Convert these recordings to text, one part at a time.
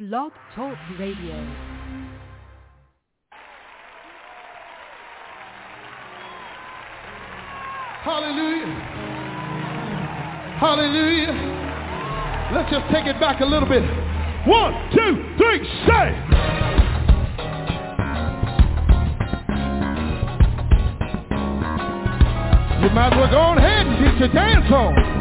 Blog Talk Radio. Hallelujah. Hallelujah. Let's just take it back a little bit. 1, 2, 3, say. You might as well go ahead and get your dance on.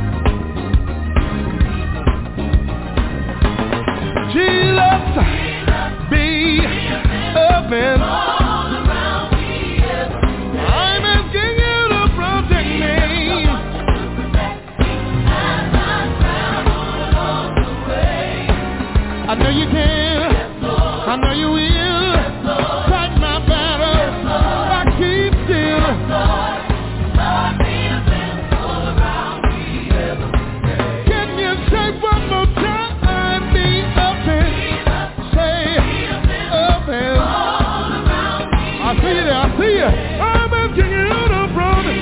Jesus, be open. I'm asking you to protect me. I know you can. I know you will. Fight my battle. I keep still. Can you say one more time? I see you there, I see you. I'm asking you to protect.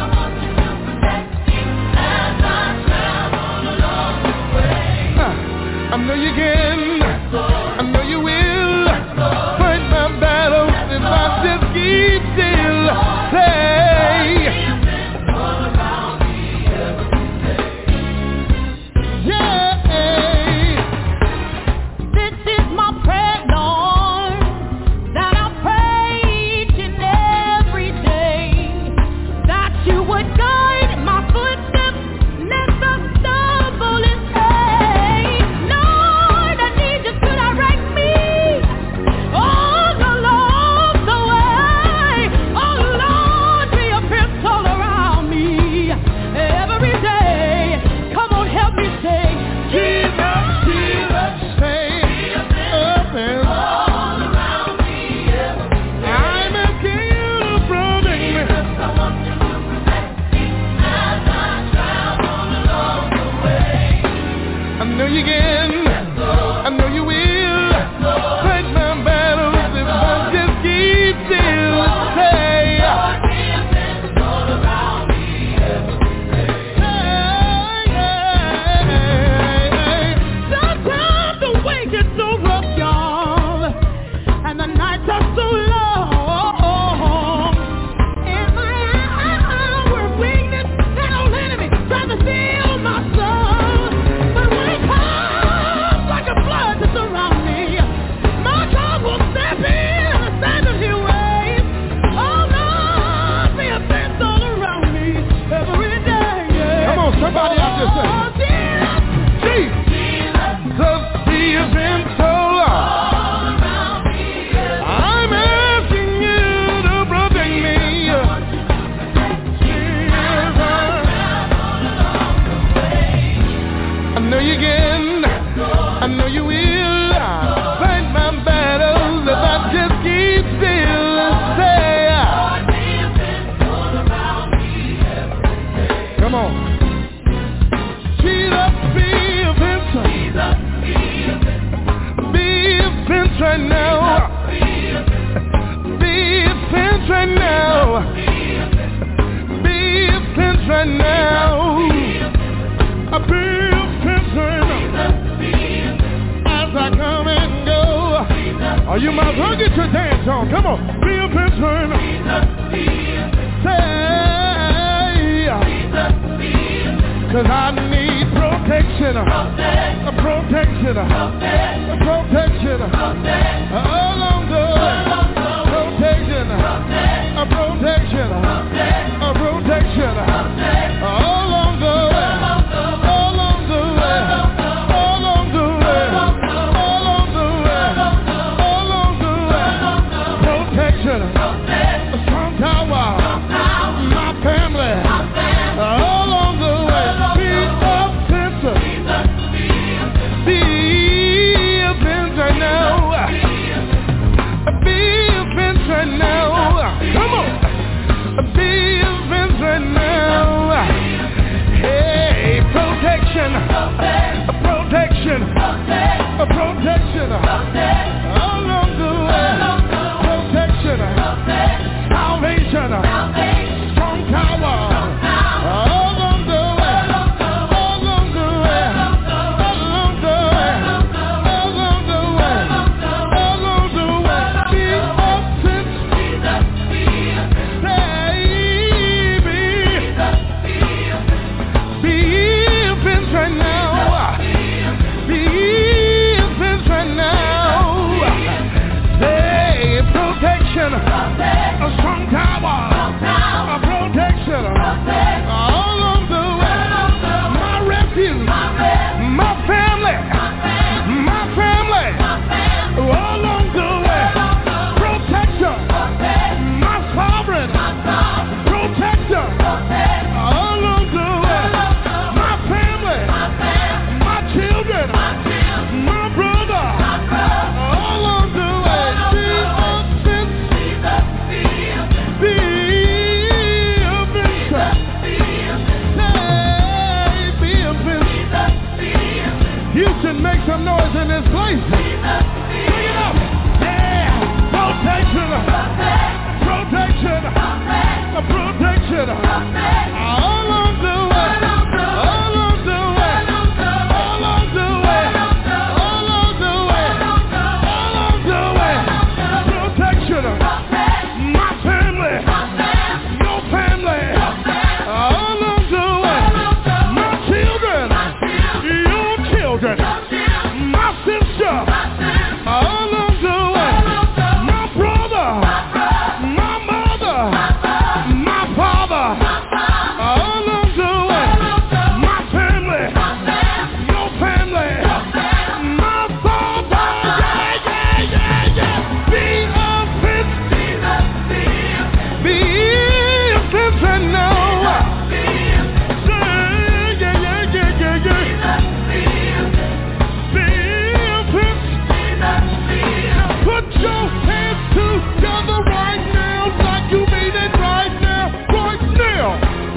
I know you can. I know you will. Fight my battles if I just keep still. Say. Yeah. This is my prayer, Lord, that I pray each and every day, that you would guide my footsteps, never stumble and stay. Lord, I need you to direct me all along the way. Oh Lord, be a fence all around me every day. Come on, help me say, Jesus, Jesus, say open. I'm asking you to protect me. I know you can. I know you will. Fight my battles if I just keep still. Say. sometimes the way gets so rough, y'all, and the nights are so long. In my hour of weakness, that old enemy trying to steal my soul. But when it comes like a flood to surround me, my God will step in and stand in His ways. Oh Lord, be a fence all around me every day. Yeah. Come on, somebody out there say. Oh, Jesus. Jesus, be a fence all around. I'm asking you to protect me. I know you can. I know you will. Fight my battles if I just keep still. Say. Come on. Jesus, be a fence. Be a fence right now. Be a fence right now. Be a fence right now. I be a fence right now. As I come and go. Oh, you might as well get your dance on. Come on. Be a fence right now. Say. 'Cause I need protection. Protection. Protection. Along the way. Protection. Protection. Protection. Along the way. Along the way. Along the way. Along the way. Along the way. Protection. A strong tower. My family. Along the way. Be a fence. Be a fence right now. Be a fence right now. Come on. Be a fence right now. Hey, protection. Protection. Protection. Along the way. Protection. Salvation. Strong tower. Along the way. Along the way. places. Bring it up. Yeah. Protection. Protection. Protection. All of the way. All of the way. All of the way. All of the way. All of the way. Protection. My family. Your family. All of the way. My children. Your children. My sister. All of the way. My brother. My mother. My father. All of the way. My family. Your family. My father. Yeah, yeah, yeah, yeah. Be offense. Be offense and now. Yeah, yeah, yeah, yeah, yeah. Be offense. Put your hands together right now, like you mean it right now, right now.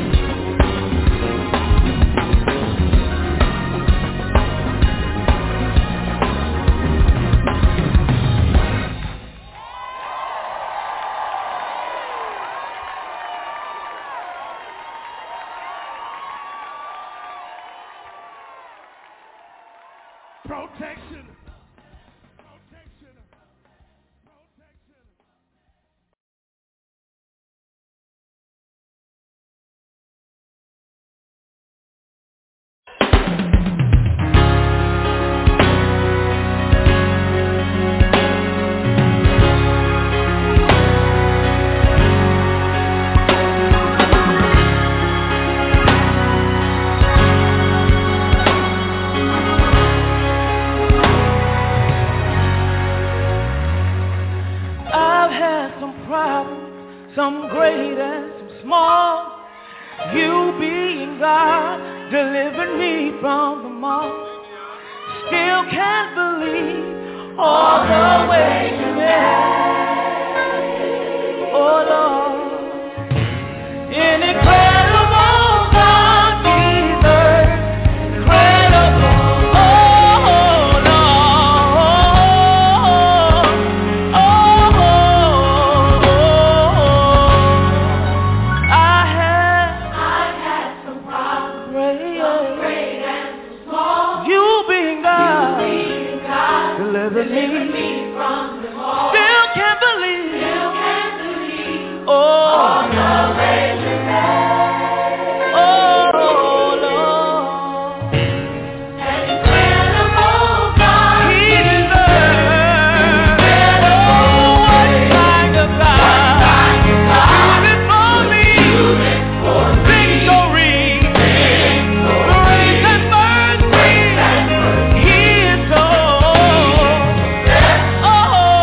Protection. Protection. Protection. I've had some problems, some great and some small. You being God delivered me from them all. Still can't believe all the way you made. Oh Lord, incredible God, Jesus, incredible. Oh Lord, I've had some problems, great and small. You being God, delivered me from them all. Still can't believe. Oh, the way you made. Oh Lord, an incredible God. He deserves. What kind of God? Do it for me. Victory. Grace and mercy. He is so. Oh.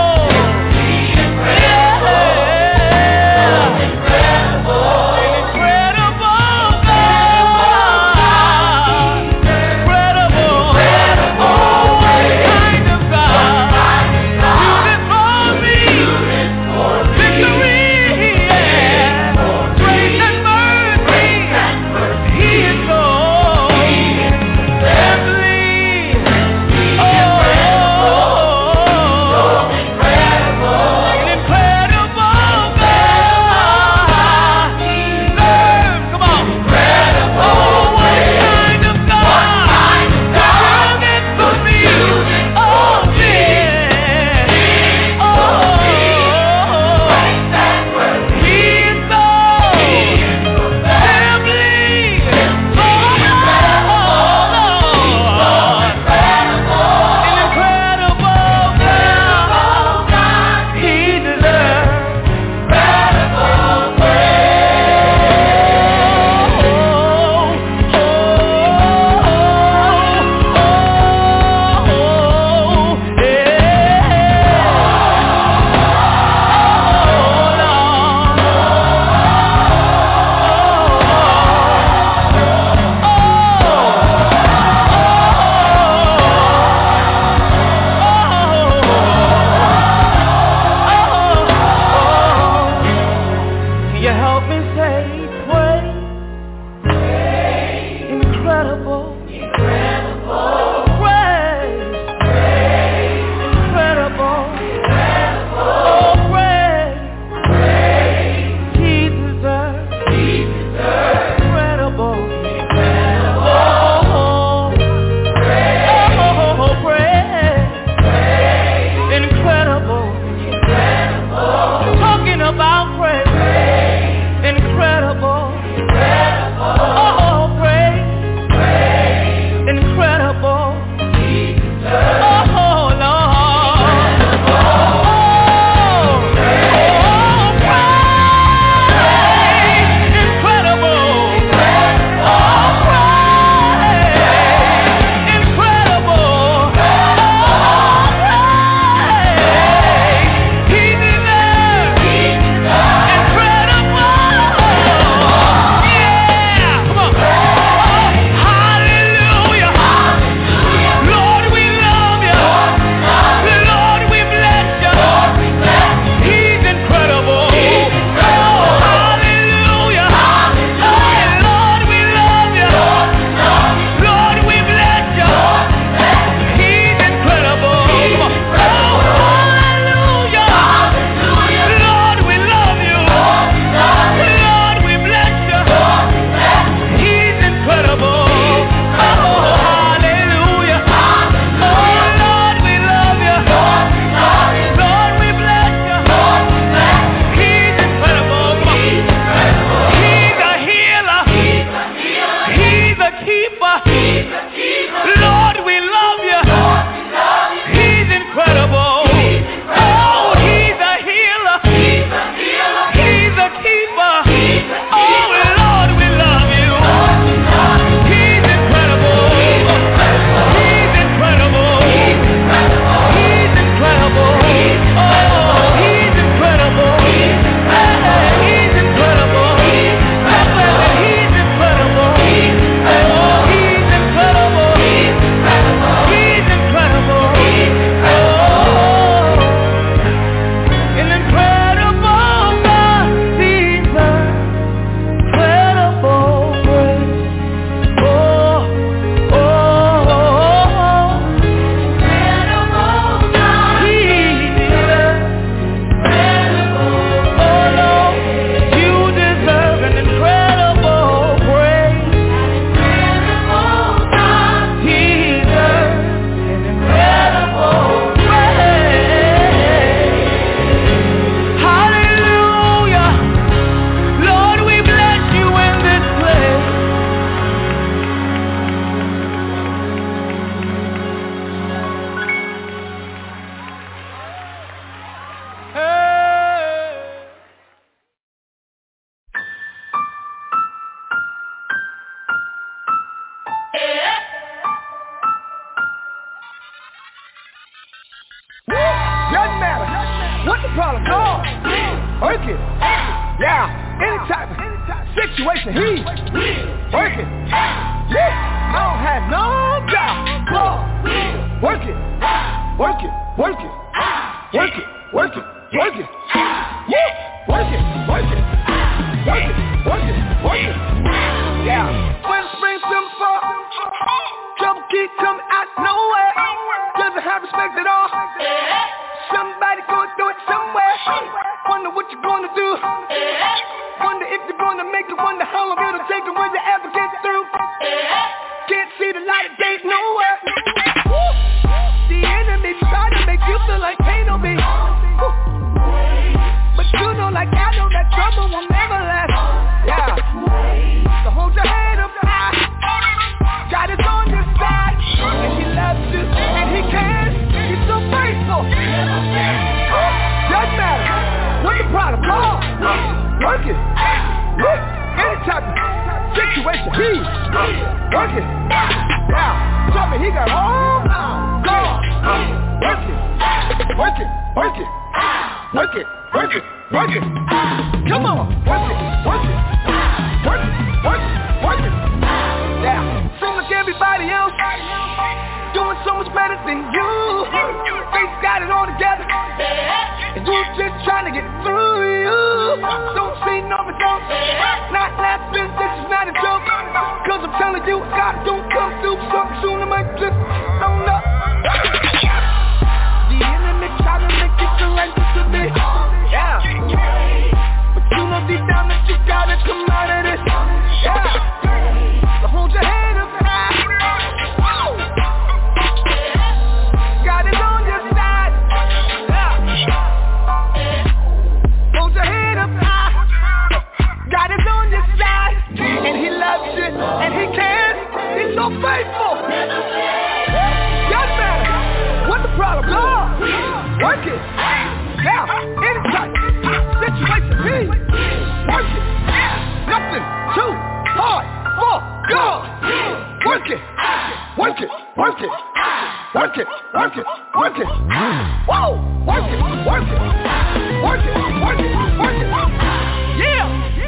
What's the problem? Oh, work it. Yeah, any type of situation, he work it. Yeah, I don't have no job. Work it, work it, work it, work it, work it, work it. Yeah, work it, work it, work it, work it, work it. Yeah, when spring comes fall, trouble keep coming out nowhere. Doesn't have respect at all. Somebody gonna do it somewhere. Wonder what you're gonna do. Wonder if you're gonna make it. Wonder how long it'll take and when you ever get through. Can't see the light of day nowhere. The enemy try to make you feel like pain on me. But you know like I know that trouble will never last. Yeah. So hold your head up high. God is on your side. And he loves you. And he cares. He's so faithful. Doesn't matter. What's the problem? Oh, work it. Look, any type of situation, he work it. Yeah, tell me he got all God. Work it. Work it. Work it. Work it. Work it. Work it. Come on. Work it. Work it. Work it. Work it. Work it. Yeah, seem like everybody else doing so much better than you. Faith got it all together, and you just trying to get through you. Don't say no results, not laughing, this is not a joke. Cause I'm telling you, God don't come through something soon, I might just don't know. The enemy try to make you surrender to me. Yeah, but you know deep down that you gotta come out of this. Yeah, so hold your head up high. God is on your side. Hold your head up high. God is on your side. And he loves you. And he cares. He's so faithful. Doesn't matter. What's the problem? Lord, work it. Now, any type situation, he work it. Nothing too hard for God. Work it. Work it. Work it. Work it, work it, work it. Whoa! Work it, work it. Work it, work it, work it. Yeah!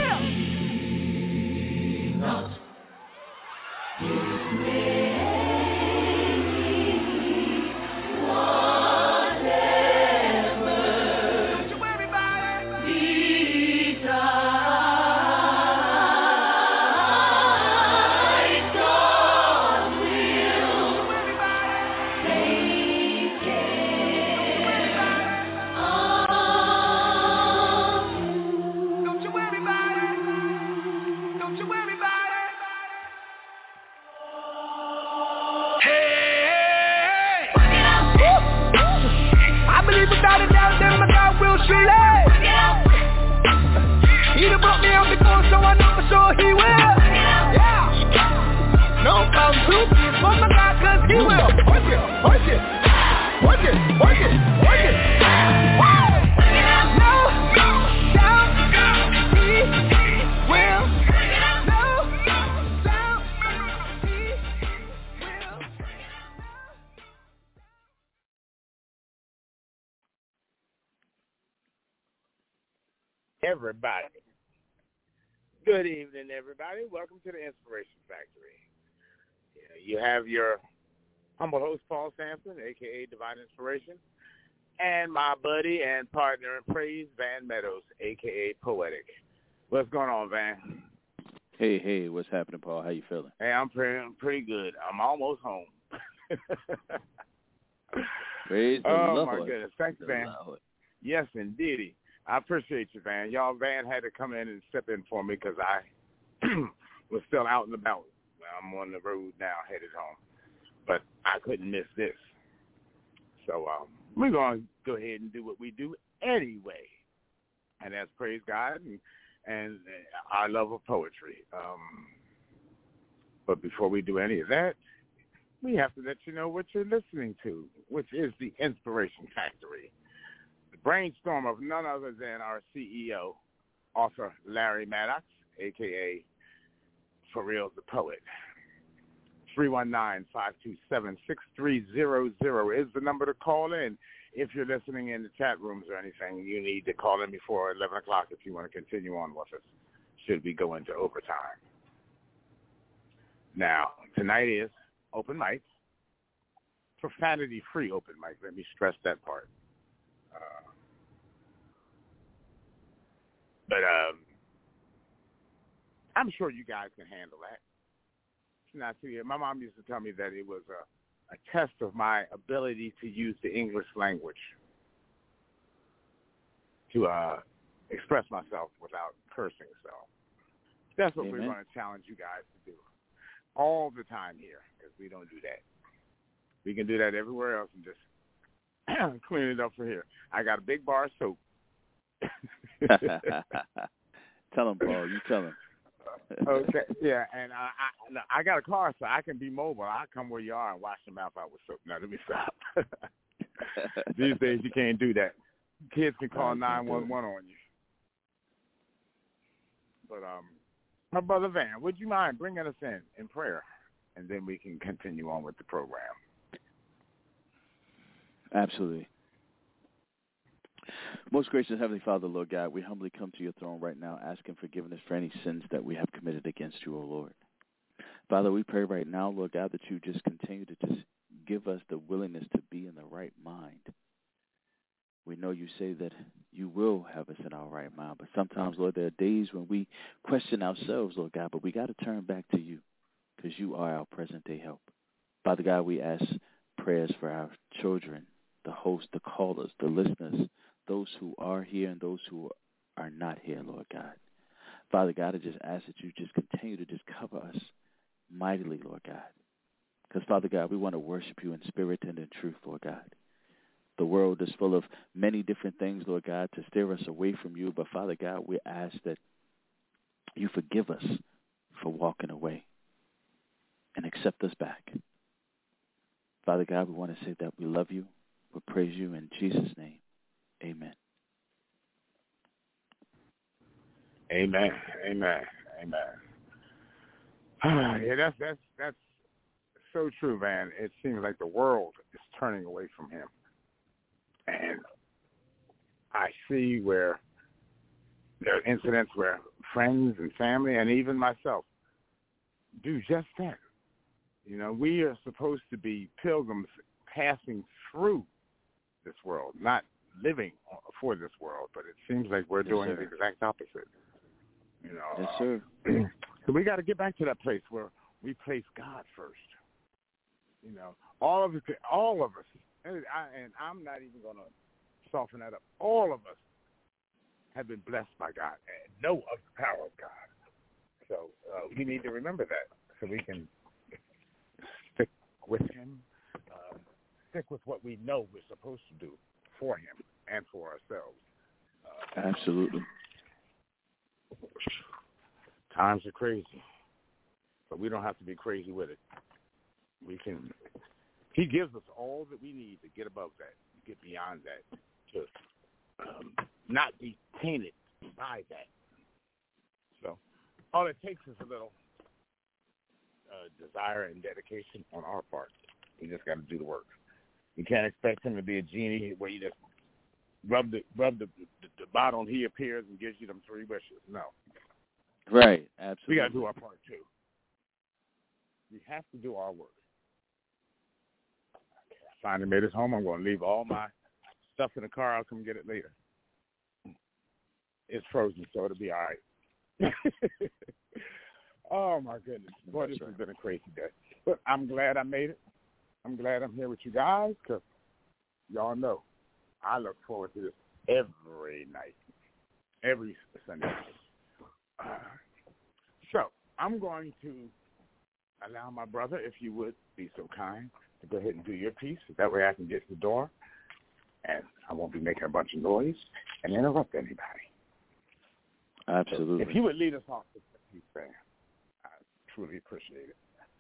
Without a doubt, then my God will surely. He done brought me out before, so I know for sure he will. Yeah. No problem too, for my God, cause he will. Work it, work it, work it, work it, work it. Woo! No doubt, he will. No doubt, he will. Everybody. Good evening, everybody. Welcome to the Inspiration Factory. Yeah, you have your humble host, Paul Sampson, a.k.a. Divine Inspiration, and my buddy and partner in praise, Van Meadows, a.k.a. Poetic. What's going on, Van? Hey, what's happening, Paul? How you feeling? Hey, I'm pretty good. I'm almost home. Praise the Lord. Oh, my goodness. Thanks, Van. Yes, indeed. I appreciate you, Van. Y'all, Van had to come in and step in for me because I was still out and about. I'm on the road now, headed home. But I couldn't miss this. So we're going to go ahead and do what we do anyway. And that's praise God and our love of poetry. But before we do any of that, we have to let you know what you're listening to, which is the Inspiration Factory. Brainstorm of none other than our CEO, author Larry Maddox, a.k.a. For Real the Poet. 319-527-6300 is the number to call in. If you're listening in the chat rooms or anything, you need to call in before 11 o'clock if you want to continue on with us, should we go into overtime. Now, tonight is open mic, profanity-free open mic. Let me stress that part. But I'm sure you guys can handle that. Not too yet. My mom used to tell me that it was a test of my ability to use the English language to express myself without cursing. So that's what we're going to challenge you guys to do all the time here, because we don't do that. We can do that everywhere else and just clean it up for here. I got a big bar of soap. Tell him, Paul. You tell him. Okay, yeah, and I got a car, so I can be mobile. I'll come where you are and wash your mouth out with soap. Now, let me stop. These days, you can't do that. Kids can call 911 on you. But, my brother Van, would you mind bringing us in prayer, and then we can continue on with the program? Absolutely. Most gracious Heavenly Father, Lord God, we humbly come to your throne right now asking forgiveness for any sins that we have committed against you, O Lord. Father, we pray right now, Lord God, that you just continue to just give us the willingness to be in the right mind. We know you say that you will have us in our right mind, but sometimes, Lord, there are days when we question ourselves, Lord God, but we got to turn back to you because you are our present-day help. Father God, we ask prayers for our children, the hosts, the callers, the listeners, those who are here and those who are not here, Lord God. Father God, I just ask that you just continue to just cover us mightily, Lord God. Because, Father God, we want to worship you in spirit and in truth, Lord God. The world is full of many different things, Lord God, to steer us away from you. But, Father God, we ask that you forgive us for walking away and accept us back. Father God, we want to say that we love you. We praise you in Jesus' name. Amen. Amen. Amen. Amen. Yeah, that's so true, Van. It seems like the world is turning away from him. And I see where there are incidents where friends and family and even myself do just that. You know, we are supposed to be pilgrims passing through this world, not living for this world, but it seems like we're doing the exact opposite. You know, yes, sir. So we got to get back to that place where we place God first. You know, all of us, and I'm not even going to soften that up. All of us have been blessed by God and know of the power of God. So we need to remember that so we can stick with him, stick with what we know we're supposed to do for him and for ourselves. Absolutely. Times are crazy, but we don't have to be crazy with it. We can. He gives us all that we need to get above that, get beyond that, to not be tainted by that. So all it takes is a little desire and dedication on our part. We just got to do the work. You can't expect him to be a genie where you just rub the bottle and he appears and gives you them 3 wishes. No. Right, absolutely. We got to do our part too. We have to do our work. Okay, I finally made it home. I'm going to leave all my stuff in the car. I'll come get it later. It's frozen, so it'll be all right. Oh, my goodness. Boy, this has been a crazy day. But I'm glad I made it. I'm glad I'm here with you guys because y'all know I look forward to this every night, every Sunday night. So I'm going to allow my brother, if you would be so kind, to go ahead and do your piece. That way I can get to the door and I won't be making a bunch of noise and interrupt anybody. Absolutely. So if you would lead us off with the piece, Sam, I truly appreciate it.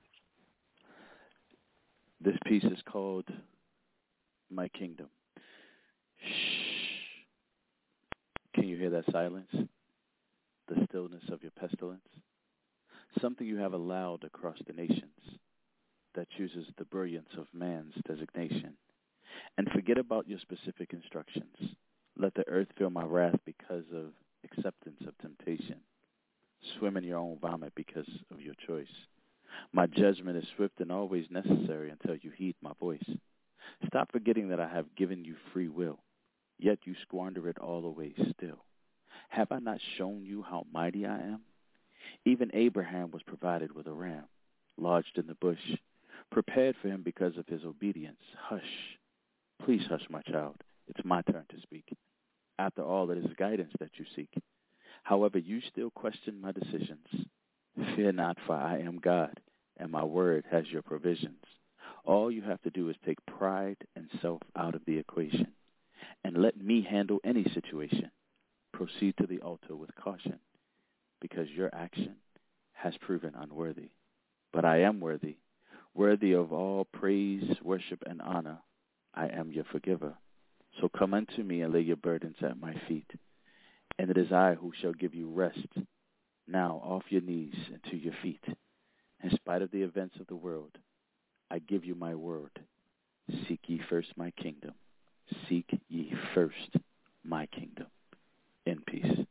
This piece is called My Kingdom. Shh. Can you hear that silence? The stillness of your pestilence? Something you have allowed across the nations. that chooses the brilliance of man's designation. And forget about your specific instructions. Let the earth feel my wrath because of acceptance of temptation. Swim in your own vomit because of your choice. My judgment is swift and always necessary until you heed my voice. Stop forgetting that I have given you free will, yet you squander it all away still. Have I not shown you how mighty I am? Even Abraham was provided with a ram, lodged in the bush, prepared for him because of his obedience. Hush. Please hush, my child. It's my turn to speak. After all, it is guidance that you seek. However, you still question my decisions. Fear not, for I am God, and my word has your provisions. All you have to do is take pride and self out of the equation, and let me handle any situation. Proceed to the altar with caution, because your action has proven unworthy. But I am worthy, worthy of all praise, worship, and honor. I am your forgiver. So come unto me and lay your burdens at my feet, and it is I who shall give you rest. Now off your knees and to your feet. In spite of the events of the world, I give you my word. Seek ye first my kingdom. Seek ye first my kingdom. In peace.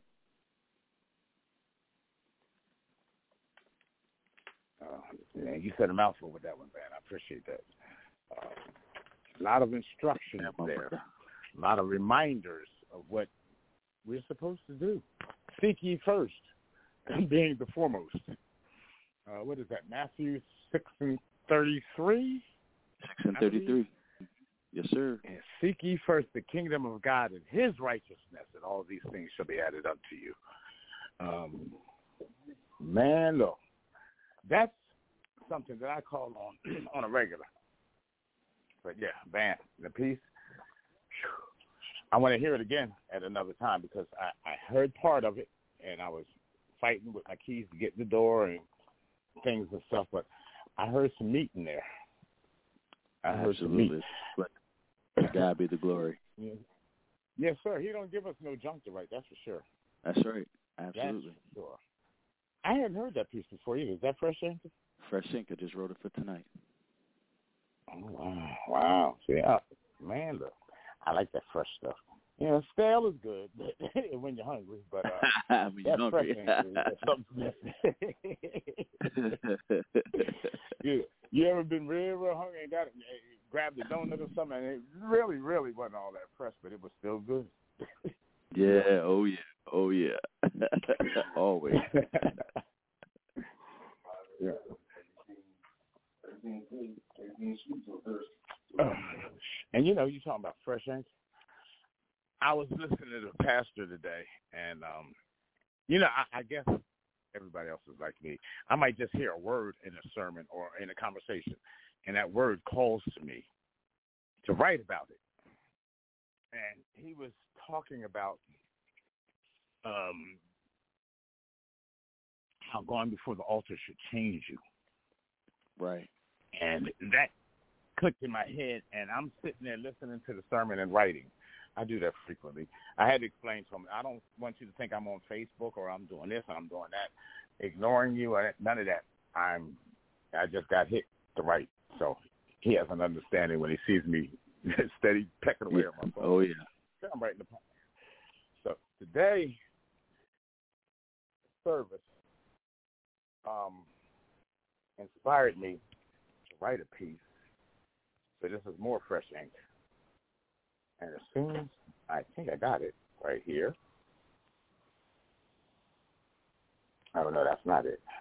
You said a mouthful with that one, man. I appreciate that. A lot of instructions there. A lot of reminders of what we're supposed to do. Seek ye first, being the foremost. What is that, Matthew 6:33? 6:33. Yes, sir. And seek ye first the kingdom of God and his righteousness, and all these things shall be added unto you. Man, look, that's something that I call on a regular. But yeah, man, the piece. I want to hear it again at another time because I heard part of it, and I was fighting with my keys to get in the door and things and stuff, but I heard some meat in there. I heard some meat. To God be the glory. Yeah. Yes, sir. He don't give us no junk to write, that's for sure. That's right. Absolutely. That's for sure. I hadn't heard that piece before either. Is that Fresh Ink? Fresh Ink. I just wrote it for tonight. Oh, wow. Wow. See, man, look, I like that fresh stuff. You know, stale is good when you're hungry, but when you're that hungry. Fresh Ink is something. You ever been real hungry and grabbed a donut or something, and it really, really wasn't all that fresh, but it was still good. Yeah, oh yeah. Always. Yeah. And you know, you talking about Fresh Ink. I was listening to the pastor today, and you know, I guess everybody else is like me. I might just hear a word in a sermon or in a conversation, and that word calls to me to write about it. And he was talking about how going before the altar should change you. Right. And that clicked in my head, and I'm sitting there listening to the sermon and writing. I do that frequently. I had to explain to him, I don't want you to think I'm on Facebook or I'm doing this and I'm doing that. Ignoring you, none of that. I just got hit to write. So he has an understanding when he sees me steady pecking away at my phone. Oh, yeah. I'm writing the poem. So today, service inspired me to write a piece. So this is more Fresh Ink. And as soon as I think I got it right here. Oh, no, that's not it.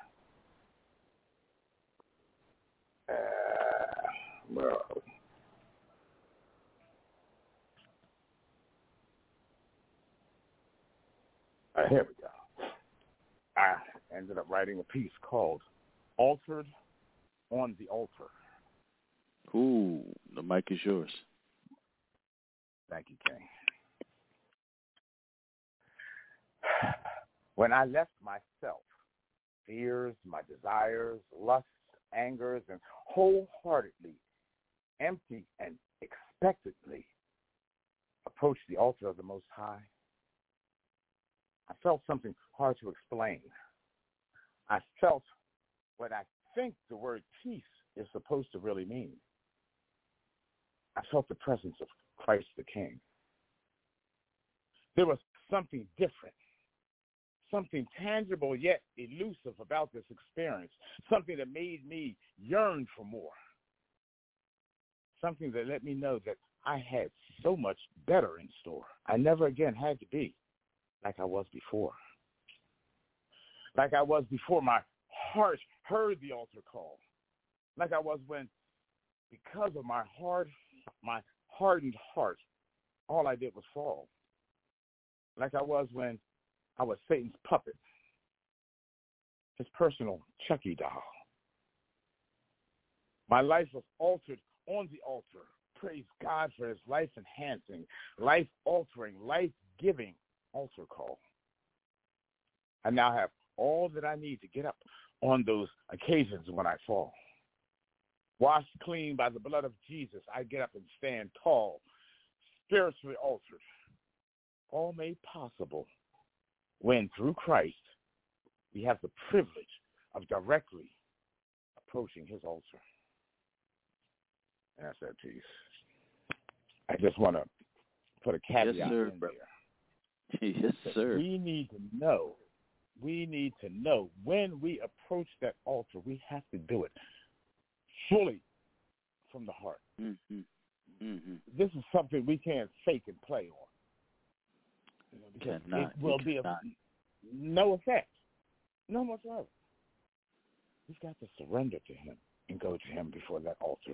Well, here we go. I ended up writing a piece called Altered on the Altar. Ooh, the mic is yours. Thank you, King. When I left myself, fears, my desires, lusts, angers, and wholeheartedly, empty and expectantly approached the altar of the Most High, I felt something hard to explain. I felt what I think the word peace is supposed to really mean. I felt the presence of Christ the King. There was something different, something tangible yet elusive about this experience, something that made me yearn for more, something that let me know that I had so much better in store. I never again had to be like I was before. Like I was before my heart heard the altar call. Like I was when, because of my hardened heart, all I did was fall. Like I was when I was Satan's puppet, his personal Chucky doll. My life was altered on the altar. Praise God for his life-enhancing, life-altering, life-giving altar call. I now have all that I need to get up on those occasions when I fall. Washed clean by the blood of Jesus, I get up and stand tall, spiritually altered. All made possible when, through Christ, we have the privilege of directly approaching his altar. And that's that piece. I just want to put a caveat in there. Yes, sir. We need to know when we approach that altar, we have to do it fully from the heart. Mm-hmm. Mm-hmm. This is something we can't fake and play on. Because it will be of no effect, none whatsoever. We've got to surrender to him and go to him before that altar.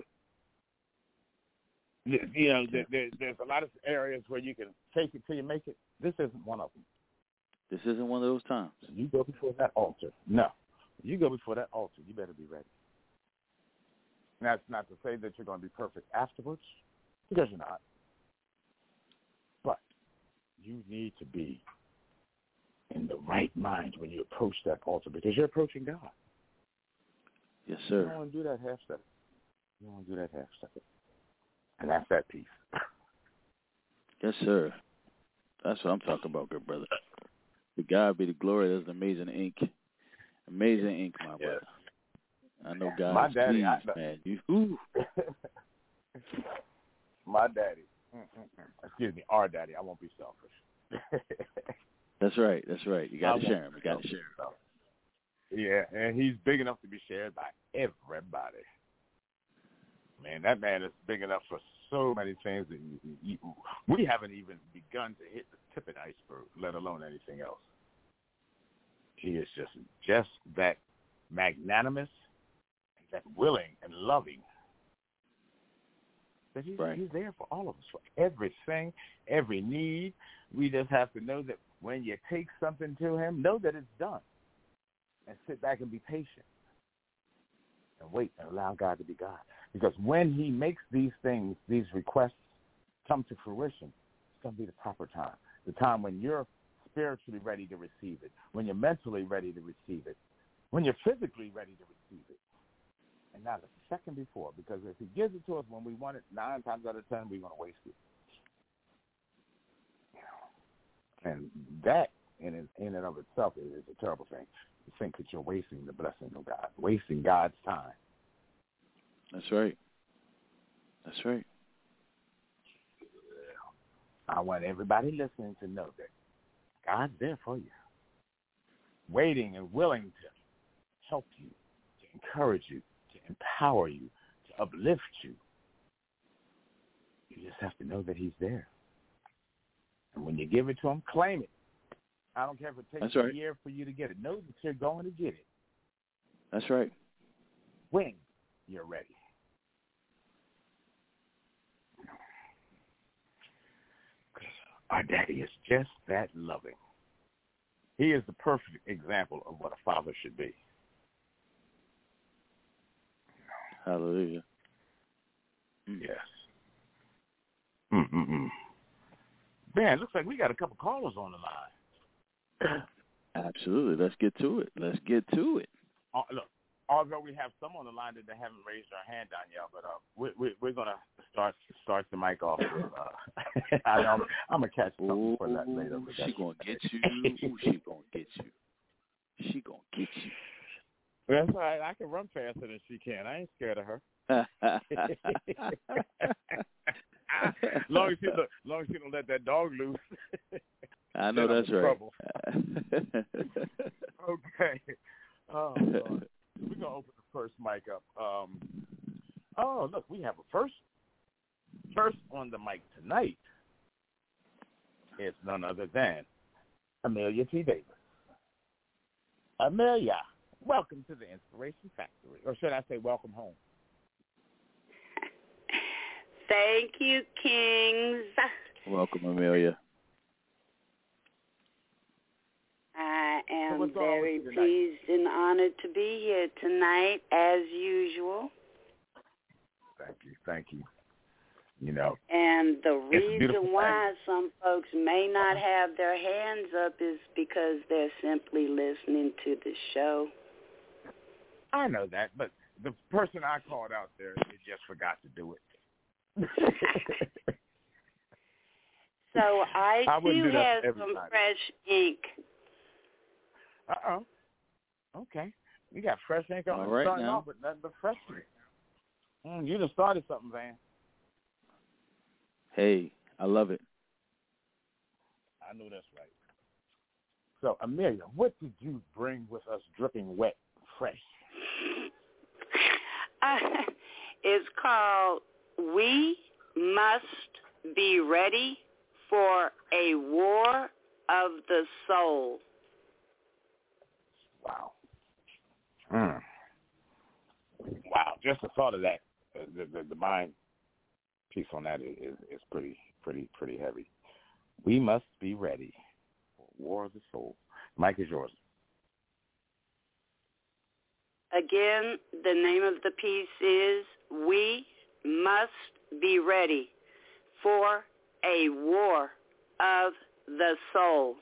You know, there's a lot of areas where you can fake it till you make it. This isn't one of them. This isn't one of those times. You go before that altar. No. You go before that altar. You better be ready. And that's not to say that you're going to be perfect afterwards, because you're not. But you need to be in the right mind when you approach that altar, because you're approaching God. Yes, sir. You don't want to do that half step. You don't want to do that half step. And that's that piece. Yes, sir. That's what I'm talking about, good brother. To God be the glory. That's amazing ink. Amazing ink, my brother. I know God my is daddy, pleased, man. My daddy. Excuse me, our daddy. I won't be selfish. That's right. That's right. You got to share him. You got to share him. Yeah, and he's big enough to be shared by everybody. Man, that man is big enough for so many things that we haven't even begun to hit the tip of the iceberg, let alone anything else. He is just that magnanimous, that willing and loving. That he's there for all of us, for everything, every need. We just have to know that when you take something to him, know that it's done. And sit back and be patient. And wait and allow God to be God. Because when he makes these things, these requests come to fruition, it's going to be the proper time. The time when you're spiritually ready to receive it, when you're mentally ready to receive it, when you're physically ready to receive it. And not a second before, because if he gives it to us when we want it, 9 times out of 10, we're going to waste it. And that, in and of itself, is a terrible thing. You think that you're wasting the blessing of God, wasting God's time. That's right. That's right. I want everybody listening to know that God's there for you, waiting and willing to help you, to encourage you, to empower you, to uplift you. You just have to know that he's there. And when you give it to him, claim it. I don't care if it takes a year for you to get it. Know that you're going to get it. That's right. When you're ready. Our daddy is just that loving. He is the perfect example of what a father should be. Hallelujah. Yes. Man, it looks like we got a couple callers on the line. Absolutely. Let's get to it. Look, although we have some on the line that they haven't raised their hand down yet, but we're going to start the mic off. With, I'm going to catch something for that later. She going to get you. She going to get you. She going to get you. That's all right. I can run faster than she can. I ain't scared of her. long as she don't let that dog loose. I know that's right. Trouble. Okay. Oh, Lord. We're gonna open the first mic up. Oh, look, we have a first on the mic tonight. It's none other than Amelia T. Davis. Amelia, welcome to the Inspiration Factory, or should I say, welcome home? Thank you, Kings. Welcome, Amelia. I am very pleased and honored to be here tonight, as usual. Thank you. You know, and the reason why some folks may not have their hands up is because they're simply listening to the show. I know that, but the person I called out there, they just forgot to do it. So I do have some fresh ink. Okay. We got fresh ink on. All right, starting now. off with nothing but fresh ink. You done started something, Van. Hey, I love it. I know that's right. So, Amelia, what did you bring with us dripping wet, fresh? It's called We Must Be Ready for a War of the Soul. Wow. Wow. Just the thought of that, the mind piece on that is pretty heavy. We must be ready for War of the Soul. Mike is yours. Again, the name of the piece is We Must Be Ready for a War of the Soul.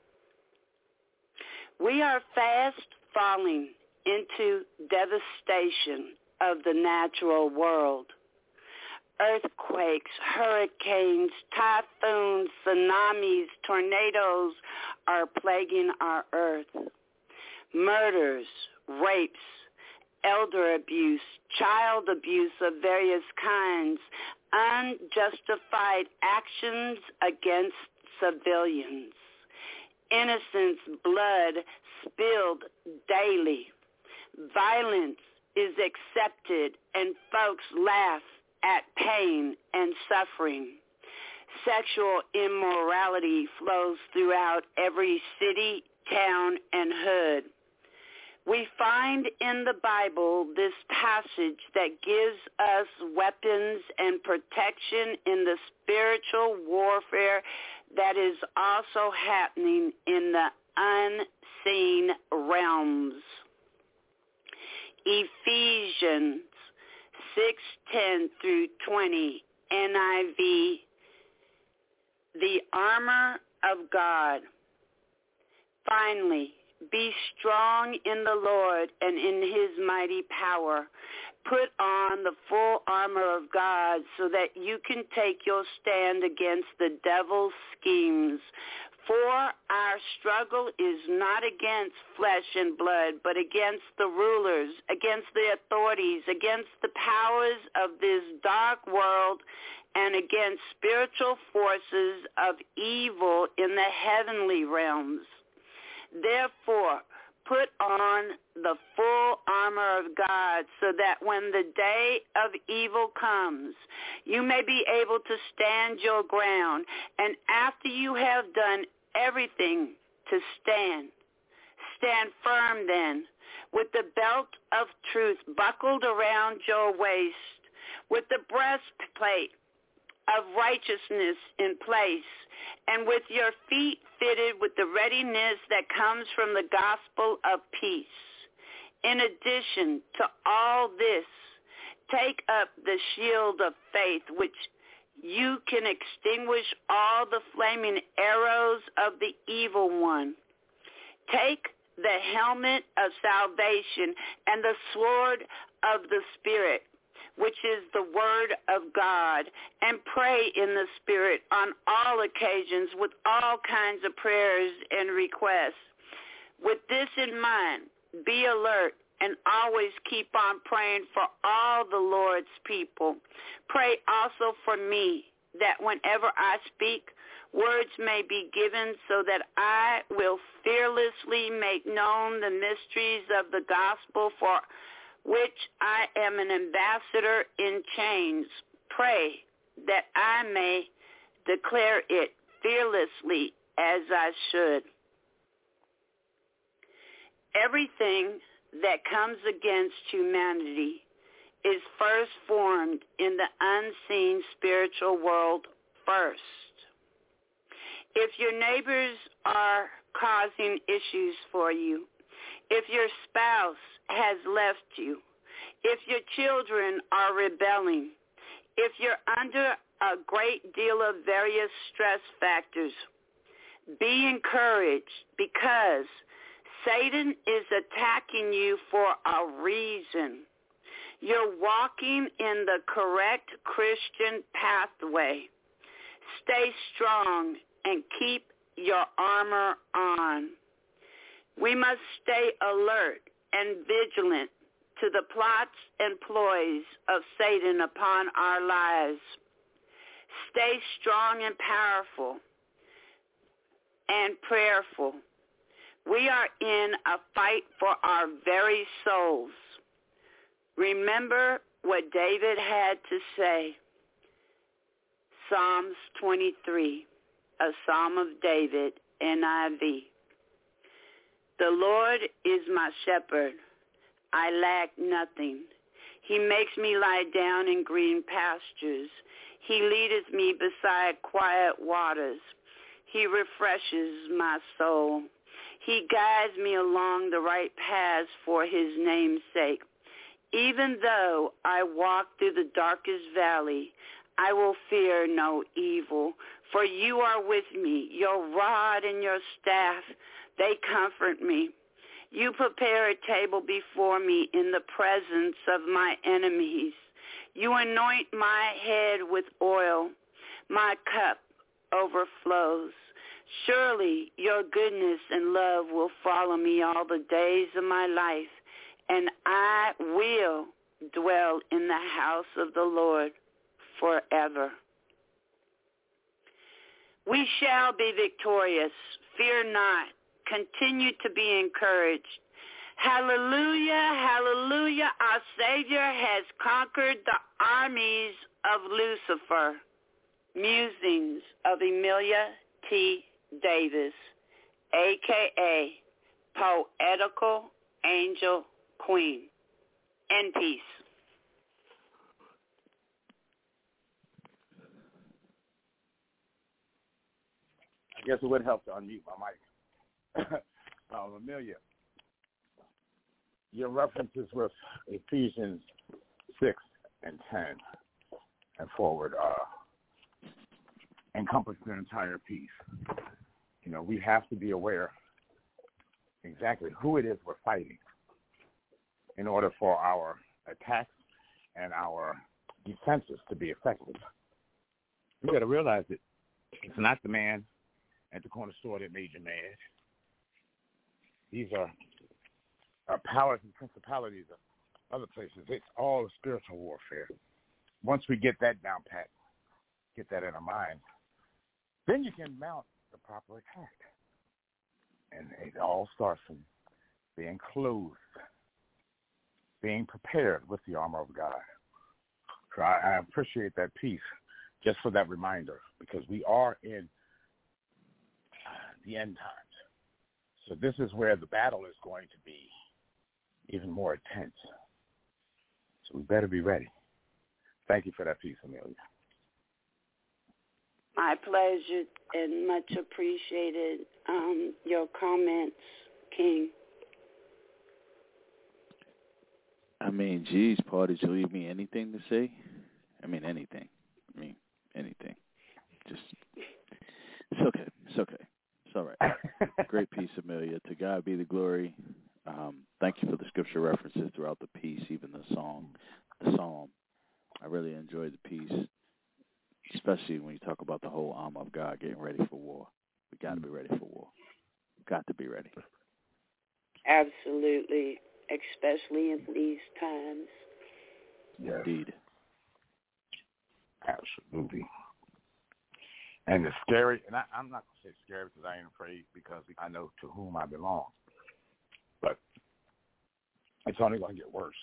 We are fast falling into devastation of the natural world. Earthquakes, hurricanes, typhoons, tsunamis, tornadoes are plaguing our earth. Murders, rapes, elder abuse, child abuse of various kinds, unjustified actions against civilians. Innocents' blood spilled daily. Violence is accepted and folks laugh at pain and suffering. Sexual immorality flows throughout every city, town, and hood. We find in the Bible this passage that gives us weapons and protection in the spiritual warfare that is also happening in the unseen realms. Ephesians 6:10 through 20, NIV, the armor of God. Finally, be strong in the Lord and in his mighty power. Put on the full armor of God so that you can take your stand against the devil's schemes. For our struggle is not against flesh and blood, but against the rulers, against the authorities, against the powers of this dark world, and against spiritual forces of evil in the heavenly realms. Therefore, put on the full armor of God so that when the day of evil comes, you may be able to stand your ground. And after you have done everything to stand firm then, with the belt of truth buckled around your waist, with the breastplate of righteousness in place, and with your feet fitted with the readiness that comes from the gospel of peace. In addition to all this, take up the shield of faith, which you can extinguish all the flaming arrows of the evil one. Take the helmet of salvation and the sword of the Spirit, which is the word of God, and pray in the Spirit on all occasions with all kinds of prayers and requests. With this in mind, be alert and always keep on praying for all the Lord's people. Pray also for me that whenever I speak, words may be given so that I will fearlessly make known the mysteries of the gospel for which I am an ambassador in chains. Pray that I may declare it fearlessly as I should. Everything that comes against humanity is first formed in the unseen spiritual world first. If your neighbors are causing issues for you, if your spouse has left you, if your children are rebelling, if you're under a great deal of various stress factors, be encouraged because Satan is attacking you for a reason. You're walking in the correct Christian pathway. Stay strong and keep your armor on. We must stay alert and vigilant to the plots and ploys of Satan upon our lives. Stay strong and powerful and prayerful. We are in a fight for our very souls. Remember what David had to say. Psalms 23, a Psalm of David, NIV. The Lord is my shepherd. I lack nothing. He makes me lie down in green pastures. He leadeth me beside quiet waters. He refreshes my soul. He guides me along the right paths for his name's sake. Even though I walk through the darkest valley, I will fear no evil, for you are with me. Your rod and your staff, they comfort me. You prepare a table before me in the presence of my enemies. You anoint my head with oil. My cup overflows. Surely your goodness and love will follow me all the days of my life, and I will dwell in the house of the Lord forever. We shall be victorious. Fear not. Continue to be encouraged. Hallelujah, hallelujah. Our Savior has conquered the armies of Lucifer. Musings of Amelia T. Davis, a.k.a. Poetical Angel Queen. In peace. I guess it would help to unmute my mic. Amelia, your references with Ephesians 6 and 10 and forward encompass the entire piece. You know, we have to be aware exactly who it is we're fighting in order for our attacks and our defenses to be effective. We got to realize that it's not the man at the corner store that made you mad. These are powers and principalities of other places. It's all spiritual warfare. Once we get that down pat, get that in our mind, then you can mount the proper attack. And it all starts from being clothed, being prepared with the armor of God. So I appreciate that piece just for that reminder, because we are in the end times. So this is where the battle is going to be even more intense. So we better be ready. Thank you for that piece, Amelia. My pleasure and much appreciated your comments, King. I mean, geez, Paul, did you leave me anything to say? I mean, anything. Anything. Just, it's okay. It's okay. It's all right. Great piece, Amelia. To God be the glory. Thank you for the scripture references throughout the piece, even the psalm. I really enjoyed the piece, especially when you talk about the whole armor of God, getting ready for war. We got to be ready for war. Got to be ready. Absolutely. especially in these times. Yes. Indeed. Absolutely. And it's scary, and I'm not going to say scary because I ain't afraid because I know to whom I belong. But it's only going to get worse.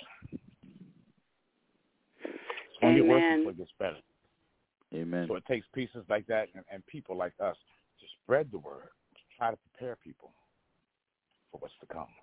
It's going to get worse before it gets better. Amen. So it takes pieces like that and people like us to spread the word, to try to prepare people for what's to come.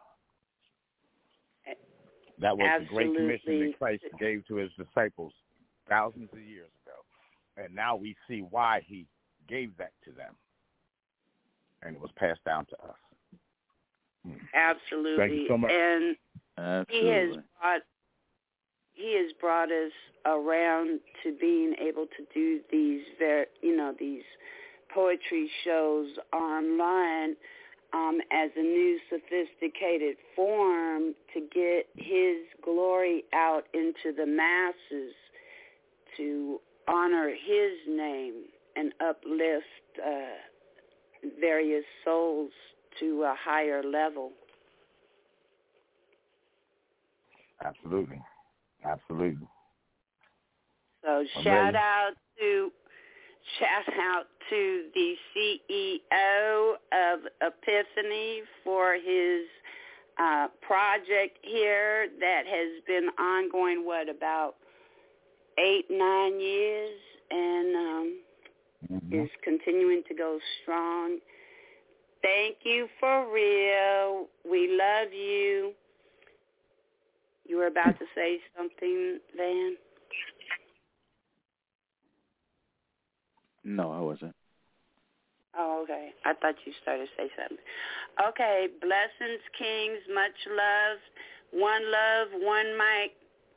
That was the great commission that Christ gave to his disciples thousands of years ago. And now we see why he gave that to them. And it was passed down to us. Absolutely. Thank you so much. And absolutely. he has brought us around to being able to do these these poetry shows online as a new sophisticated form to get his glory out into the masses, to honor his name and uplift various souls to a higher level. Absolutely. Absolutely. So shout out to the CEO of Epiphany for his project here that has been ongoing, about 8-9 years, and is continuing to go strong. Thank you for real. We love you. You were about to say something, Van? No, I wasn't. Oh, okay. I thought you started to say something. Okay. Blessings, Kings. Much love. One love, one mic.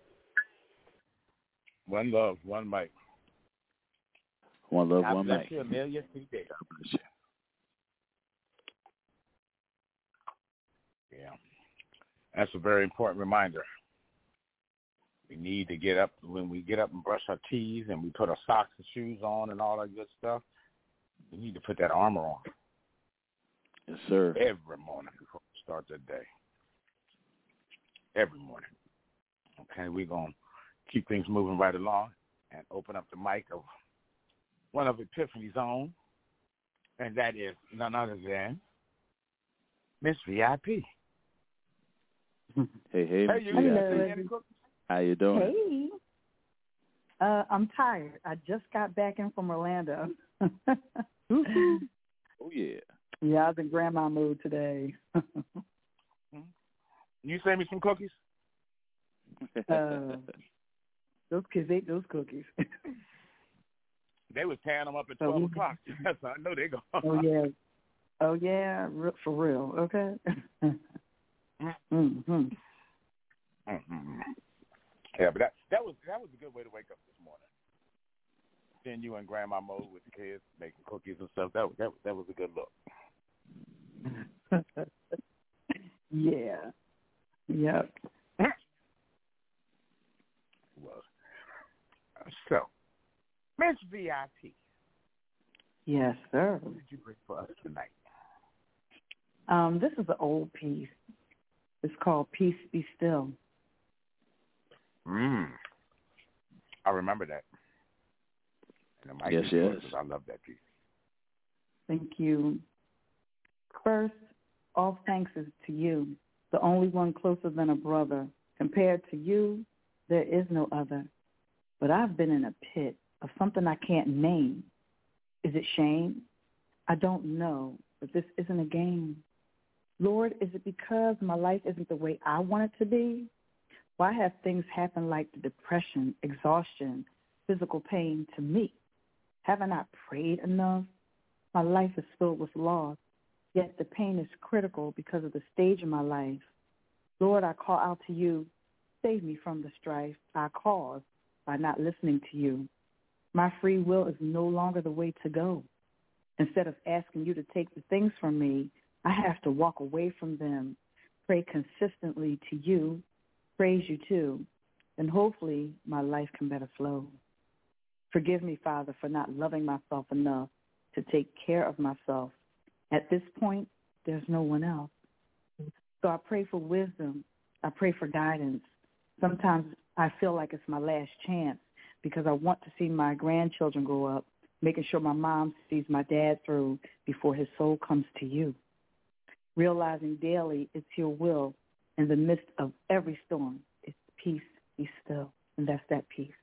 One love, one mic. One love, God one bless mic. you, Amelia. God bless you. Yeah. That's a very important reminder. We need to get up, when we get up and brush our teeth and we put our socks and shoes on and all that good stuff, we need to put that armor on. Yes, sir. Every morning before we start the day. Every morning. Okay, we're going to keep things moving right along and open up the mic of one of Epiphany's own, and that is none other than Miss VIP. Hey, Hey, you VIP. How you doing? Hey. I'm tired. I just got back in from Orlando. Oh, yeah. Yeah, I was in grandma mood today. You send me some cookies? Those kids ate those cookies. They was tearing them up at 12 o'clock. Yes, I know they go. Oh, yeah, for real, okay? Mm-hmm. Yeah, but that was a good way to wake up this morning. Seeing you in grandma mode with the kids making cookies and stuff, that was a good look. Yeah. Yep. Was. So, Miss VIP. Yes, sir. What did you bring for us tonight? This is an old piece. It's called Peace Be Still. I remember that. And the mic yes, yes. I love that piece. Thank you. First, all thanks is to you, the only one closer than a brother. Compared to you, there is no other. But I've been in a pit of something I can't name. Is it shame? I don't know, but this isn't a game. Lord, is it because my life isn't the way I want it to be? Why have things happen like the depression, exhaustion, physical pain to me? Haven't I prayed enough? My life is filled with loss, yet the pain is critical because of the stage of my life. Lord, I call out to you. Save me from the strife I caused by not listening to you. My free will is no longer the way to go. Instead of asking you to take the things from me, I have to walk away from them, pray consistently to you, praise you too, and hopefully my life can better flow. Forgive me, Father, for not loving myself enough to take care of myself. At this point, there's no one else. So I pray for wisdom I pray for guidance. Sometimes I feel like it's my last chance because I want to see my grandchildren grow up, making sure my mom sees my dad through before his soul comes to you. Realizing daily it's your will in the midst of every storm. It's peace, be still, and that's that peace.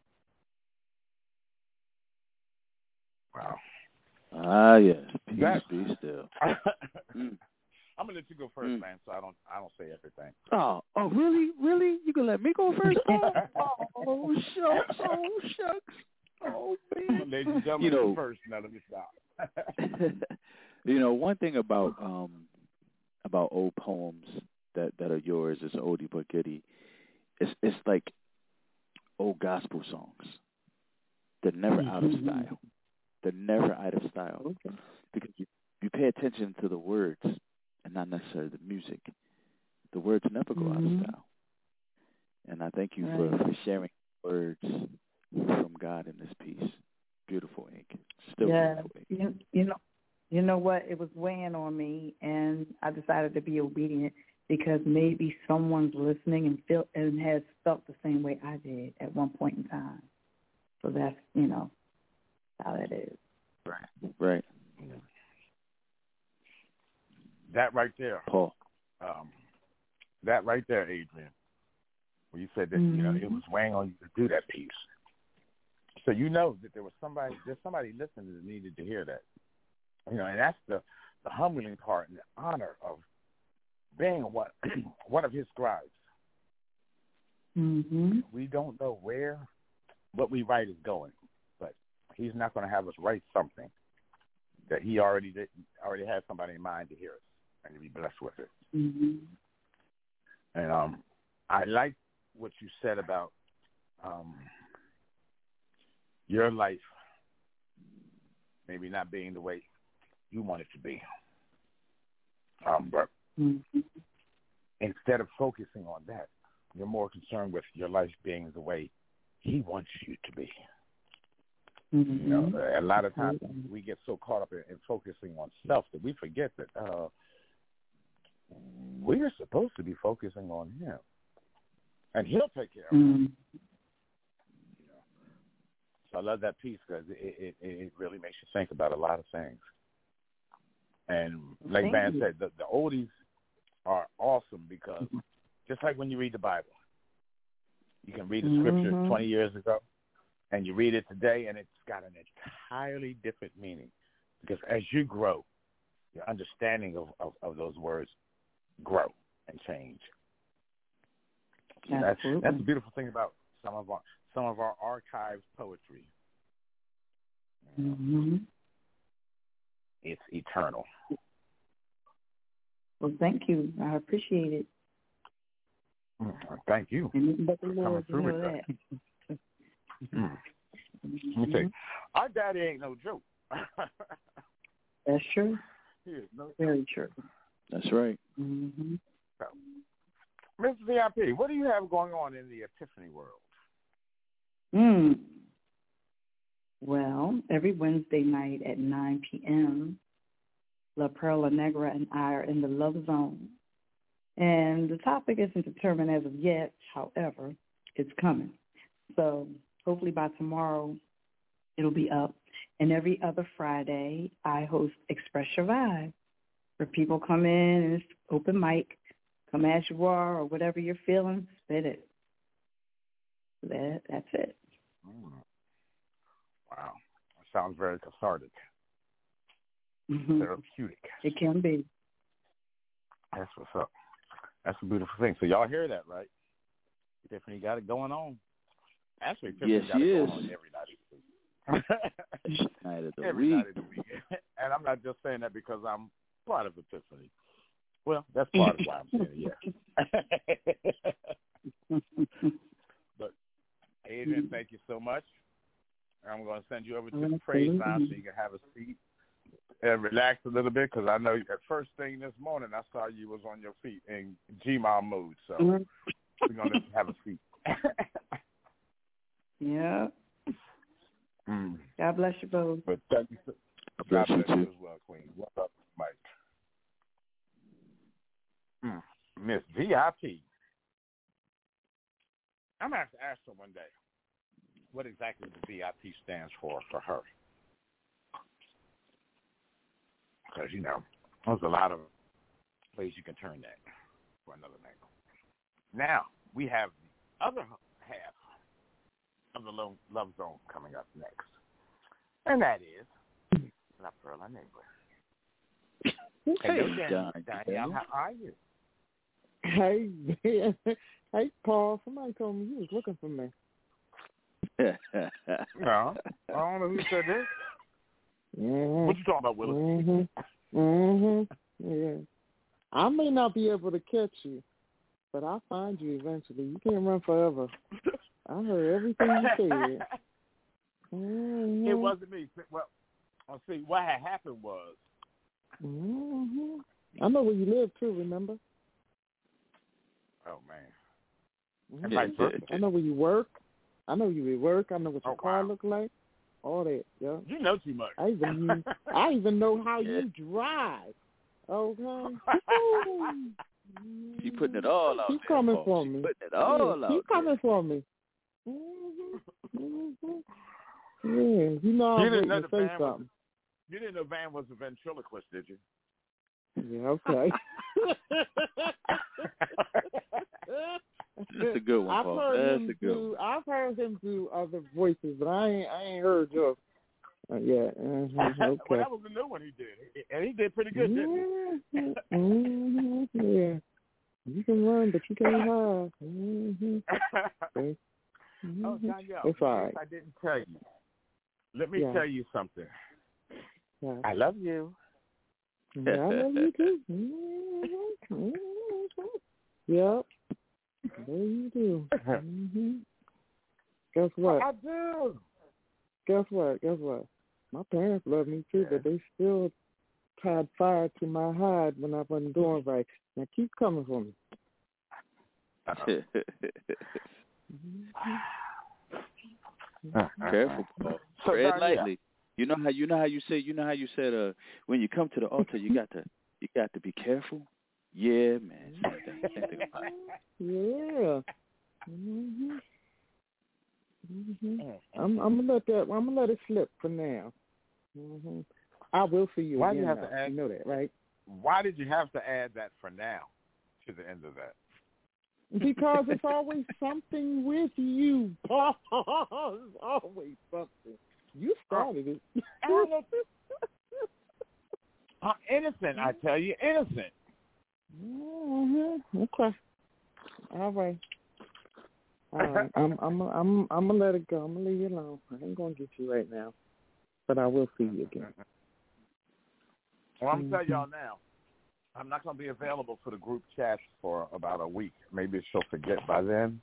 Wow. Ah, yes. Peace, be still. I'm gonna let you go first, man, so I don't say everything. Oh, really? You gonna let me go first? Oh, shucks. Oh, man. Ladies and gentlemen, first. Now let me stop. One thing about old poems that are yours is oldie but goodie. It's like old gospel songs. They're never out of style. They're never out of style. Okay. Because you pay attention to the words and not necessarily the music. The words never go out of style. And I thank you for sharing words from God in this piece. Beautiful ink. Still beautiful ink. You know what? It was weighing on me, and I decided to be obedient because maybe someone's listening and has felt the same way I did at one point in time. So that's, how that is. Right. That right there, Paul. That right there, Adrian, where you said that it was weighing on you to do that piece. So that there's somebody listening that needed to hear that. And that's the humbling part and the honor of being one of his scribes. Mm-hmm. We don't know where what we write is going, but he's not going to have us write something that he already has somebody in mind to hear us and to be blessed with it. Mm-hmm. And I like what you said about your life maybe not being the way you want it to be. But instead of focusing on that, you're more concerned with your life being the way he wants you to be. Mm-hmm. A lot of times we get so caught up in focusing on self that we forget that we are supposed to be focusing on him, and he'll take care of us. So I love that piece because it really makes you think about a lot of things. And like Van said, the oldies are awesome because just like when you read the Bible, you can read the scripture 20 years ago, and you read it today, and it's got an entirely different meaning. Because as you grow, your understanding of those words grow and change. So that's the beautiful thing about some of our archived poetry. It's eternal. Well, thank you. I appreciate it. Thank you. But the Lord, you know that. Let me tell you, our daddy ain't no joke. That's true. He is very true. That's right. Mm-hmm. So, Mr. VIP, what do you have going on in the Epiphany world? Well, every Wednesday night at 9 p.m., La Perla Negra and I are in the Love Zone. And the topic isn't determined as of yet. However, it's coming. So hopefully by tomorrow it'll be up. And every other Friday, I host Express Your Vibe, where people come in and it's open mic, come as you are or whatever you're feeling, spit it. That's it. Wow. Sounds very cathartic. Therapeutic. It can be. That's what's up. That's a beautiful thing. So y'all hear that, right? Tiffany got it going on. Actually, Tiffany got it going on every night of the week. Night of the every week. night of the week. And I'm not just saying that because I'm part of Epiphany. Well, that's part of why I'm saying it, yes. But, Adrian, thank you so much. I'm going to send you over to the praise line so you can have a seat and relax a little bit because I know at first thing this morning I saw you was on your feet in G-Mom mode. So we're going to have a seat. Yeah. God bless you both. But thank you. God bless you as well, Queen. What's up, Mike? Miss VIP. I'm going to have to ask her one day what exactly the VIP stands for her. Because, there's a lot of ways you can turn that for another name. Now, we have the other half of the Love Zone coming up next. And that is La Perla Negra. Hey, Danielle, how are you? Hey, hey, Paul. Somebody told me you was looking for me. No, I don't know who said this. Mm-hmm. What you talking about, Willis? Yeah. I may not be able to catch you, but I'll find you eventually. You can't run forever. I heard everything you said. Mm-hmm. It wasn't me. Well, I'll see. What had happened was. I know where you live too. Remember? Oh man. I know where you work. I know you at work. I know what your car look like. All that. Yeah. You know too much. I even know how you drive. Okay. She putting it all out. Keep coming for me. Putting it all out. Keep coming for me. Yeah, you know I was waiting to say something. You didn't know Van was a ventriloquist, did you? Yeah, okay. That's a good one, Paul. That's a good one. I've heard him do other voices, but I ain't heard yours. Yeah. Okay. Well, that was the new one he did, and he did pretty good, didn't he? Yeah. You can run, but you can't hide. Oh, Danielle, it's all right. I didn't tell you. Let me tell you something. Yeah. I love you. Yeah, I love you too. Yep. There you do. Guess what? I do. Guess what? My parents love me too, but they still tied fire to my hide when I wasn't doing right. Now keep coming for me. Careful, Paul. Tread lightly. You know how you said when you come to the altar you got to be careful. Yeah, man. Same thing about it. Yeah. I'm gonna let it slip for now. I will see you Why again. Do you have to add? You know that, right? Why did you have to add that for now to the end of that? Because it's always something with you, Paul. It's always something. You started it. Innocent, I tell you, innocent. Okay. All right. I'm gonna let it go. I'm gonna leave you alone. I ain't gonna get you right now, but I will see you again. Well, I'm gonna tell y'all now. I'm not gonna be available for the group chat for about a week. Maybe she'll forget by then.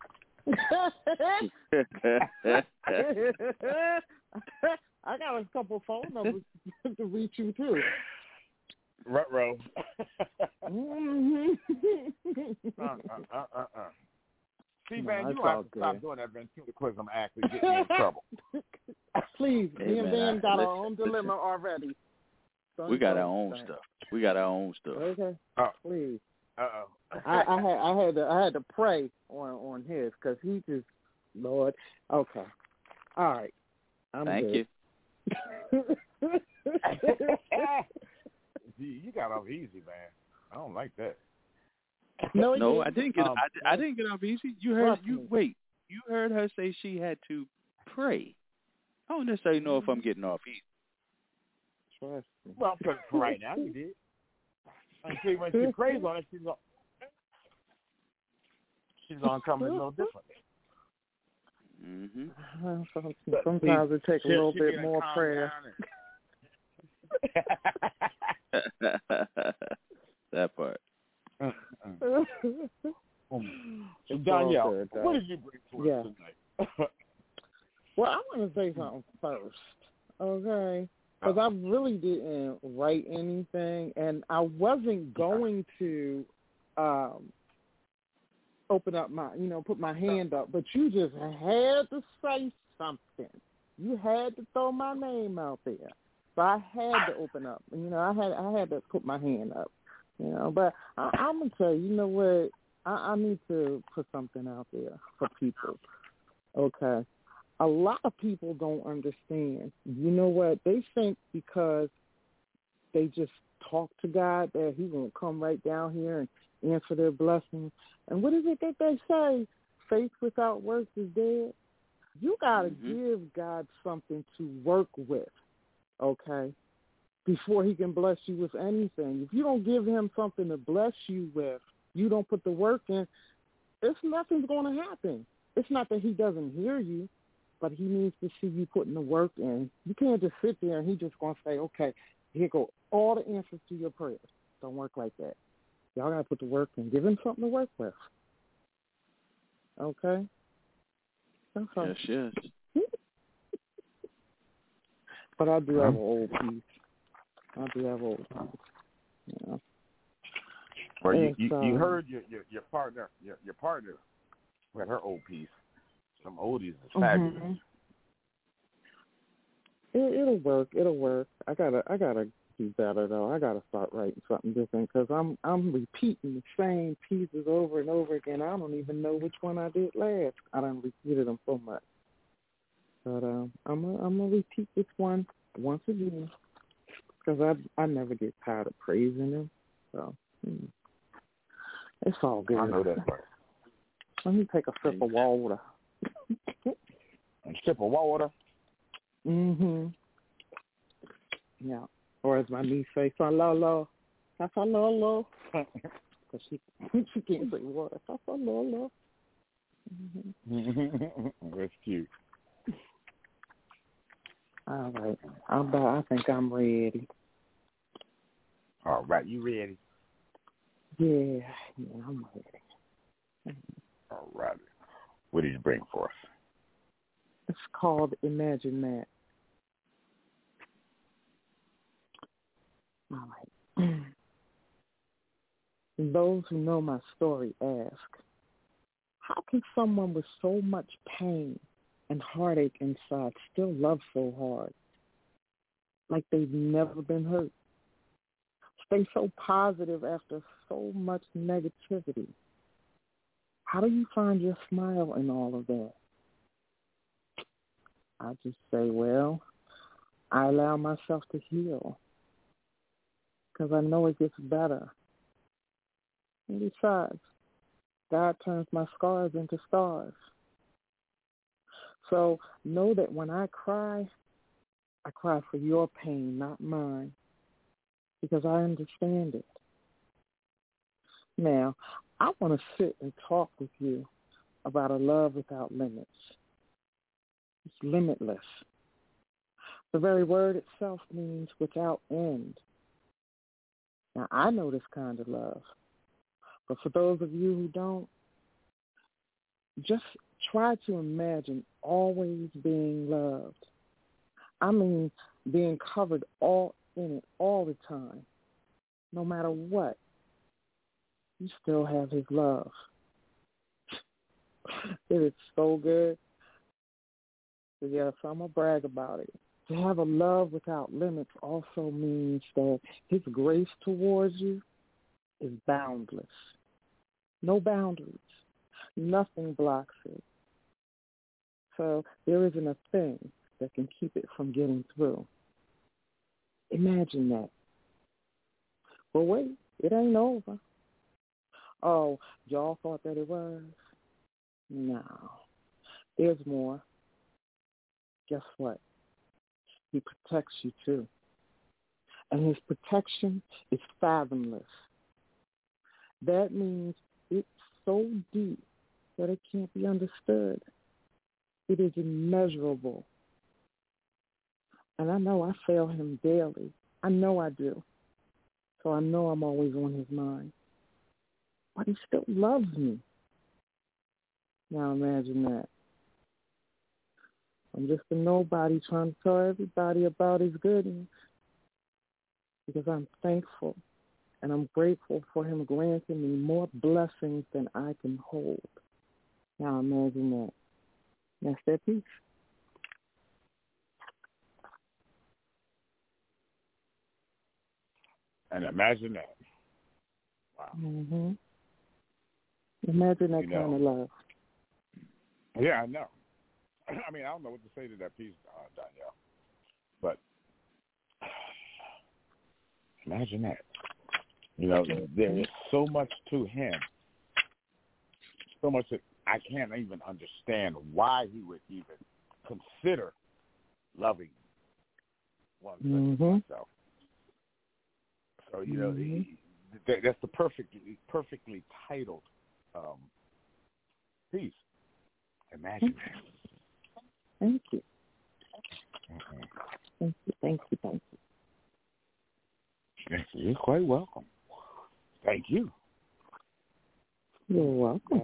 I got a couple phone numbers to reach you too. Ruh-roh. See, man, you have to stop doing that ventriloquism act and get me in trouble. Please, me and Dan got our own dilemma already. We got our own stuff. Okay. Please. I had to pray on his because he just, Lord. Okay. All right. Thank you. You got off easy, man. I don't like that. No, I didn't get. I didn't get off easy. You heard you heard her say she had to pray. I don't necessarily know if I'm getting off easy. Trust me. Well, for right now, you did. Until when she prays on it, she's gonna come in a little differently. Sometimes it takes a little bit more prayer. That part. Danielle, what did you bring to us tonight? Well, I want to say something first, okay? Because I really didn't write anything, and I wasn't going to open up put my hand up, but you just had to say something. You had to throw my name out there. So I had to open up. I had to put my hand up. But I'm gonna tell you, you know what? I need to put something out there for people. Okay. A lot of people don't understand. You know what? They think because they just talk to God that He's going to come right down here and answer their blessings. And what is it that they say? Faith without works is dead. You got to give God something to work with, okay, before He can bless you with anything. If you don't give Him something to bless you with, you don't put the work in, nothing's going to happen. It's not that He doesn't hear you, but He needs to see you putting the work in. You can't just sit there and He's just going to say, okay, here go all the answers to your prayers. Don't work like that. Y'all got to put the work in. Give Him something to work with. Okay? That's all. Yes. But I do have an old piece. Yeah. Well, you heard your partner with her old piece. Some oldies is fabulous. It'll work. I gotta do better though. I gotta start writing something different because I'm repeating the same pieces over and over again. I don't even know which one I did last. I done repeated them so much. But I'm gonna repeat this one once again because I never get tired of praising Him. So it's all good. I know that part. Let me take a sip of water. A sip of water? Yeah. Or as my niece say, Salolo. Salolo. Because she can't say water. Salolo. That's cute. All right. I think I'm ready. All right. You ready? Yeah, I'm ready. All right. What did you bring for us? It's called Imagine That. All right. Those who know my story ask, how can someone with so much pain and heartache inside still love so hard, like they've never been hurt? Stay so positive after so much negativity. How do you find your smile in all of that? I just say, well, I allow myself to heal because I know it gets better. And besides, God turns my scars into stars. So know that when I cry for your pain, not mine, because I understand it. Now, I want to sit and talk with you about a love without limits. It's limitless. The very word itself means without end. Now, I know this kind of love. But for those of you who don't, just try to imagine always being loved. I mean, being covered all in it all the time. No matter what, you still have His love. It is so good. So yes, I'm going to brag about it. To have a love without limits also means that His grace towards you is boundless. No boundaries. Nothing blocks it. So there isn't a thing that can keep it from getting through. Imagine that. But wait, it ain't over. Oh, y'all thought that it was? No. There's more. Guess what? He protects you too. And His protection is fathomless. That means it's so deep that it can't be understood. It is immeasurable. And I know I fail Him daily. I know I do. So I know I'm always on His mind. But He still loves me. Now imagine that. I'm just a nobody trying to tell everybody about His goodness because I'm thankful and I'm grateful for Him granting me more blessings than I can hold. Now imagine that. That's that piece. And imagine that. Wow. Mm-hmm. Imagine that kind of love. Yeah, I know. I mean, I don't know what to say to that piece, Danielle. But imagine that. You know, there is so much to him, so much that I can't even understand why he would even consider loving one such as myself. So, you know, that's the perfectly titled piece. Imagine that. Thank you. Thank you. You're quite welcome. Thank you. You're welcome.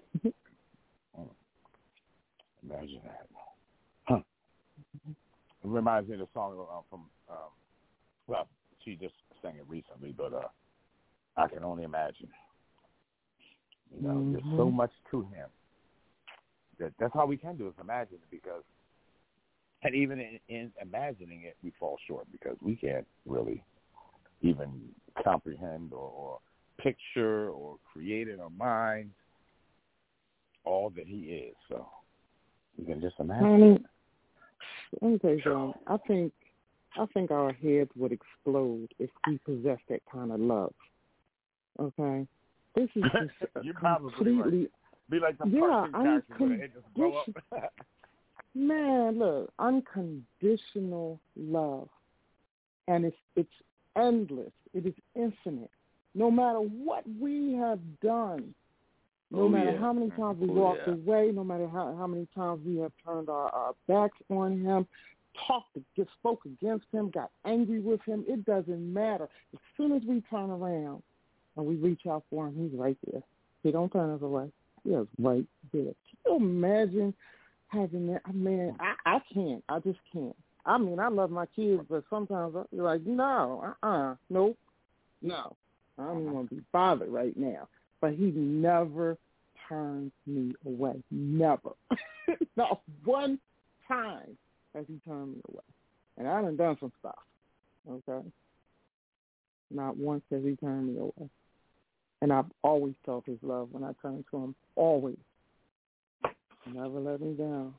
Imagine that. Huh. It reminds me of the song from, well, she just sang it recently, but I Can Only Imagine. You know, there's so much to him. That's all we can do is imagine it, because, and even in imagining it, we fall short because we can't really even comprehend or picture or create in our minds all that he is. So you can just imagine. I mean, let me tell you something. I think our heads would explode if we possessed that kind of love. Okay, this is just You're completely. Right. Be like the cartoon character where it just blow up. Man, look, unconditional love, and it's endless. It is infinite. No matter what we have done, no matter how many times we walked away, no matter how many times we have turned our backs on him, spoke against him, got angry with him, it doesn't matter. As soon as we turn around and we reach out for him, he's right there. He don't turn us away. He is right there. Can you imagine having that? Man, I can't. I just can't. I mean, I love my kids, but sometimes you're like, no, nope, no. I don't even want to be bothered right now. But he never turns me away. Never. Not one time has he turned me away. And I done some stuff, okay? Not once has he turned me away. And I've always felt his love when I turned to him. Always. Never let me down.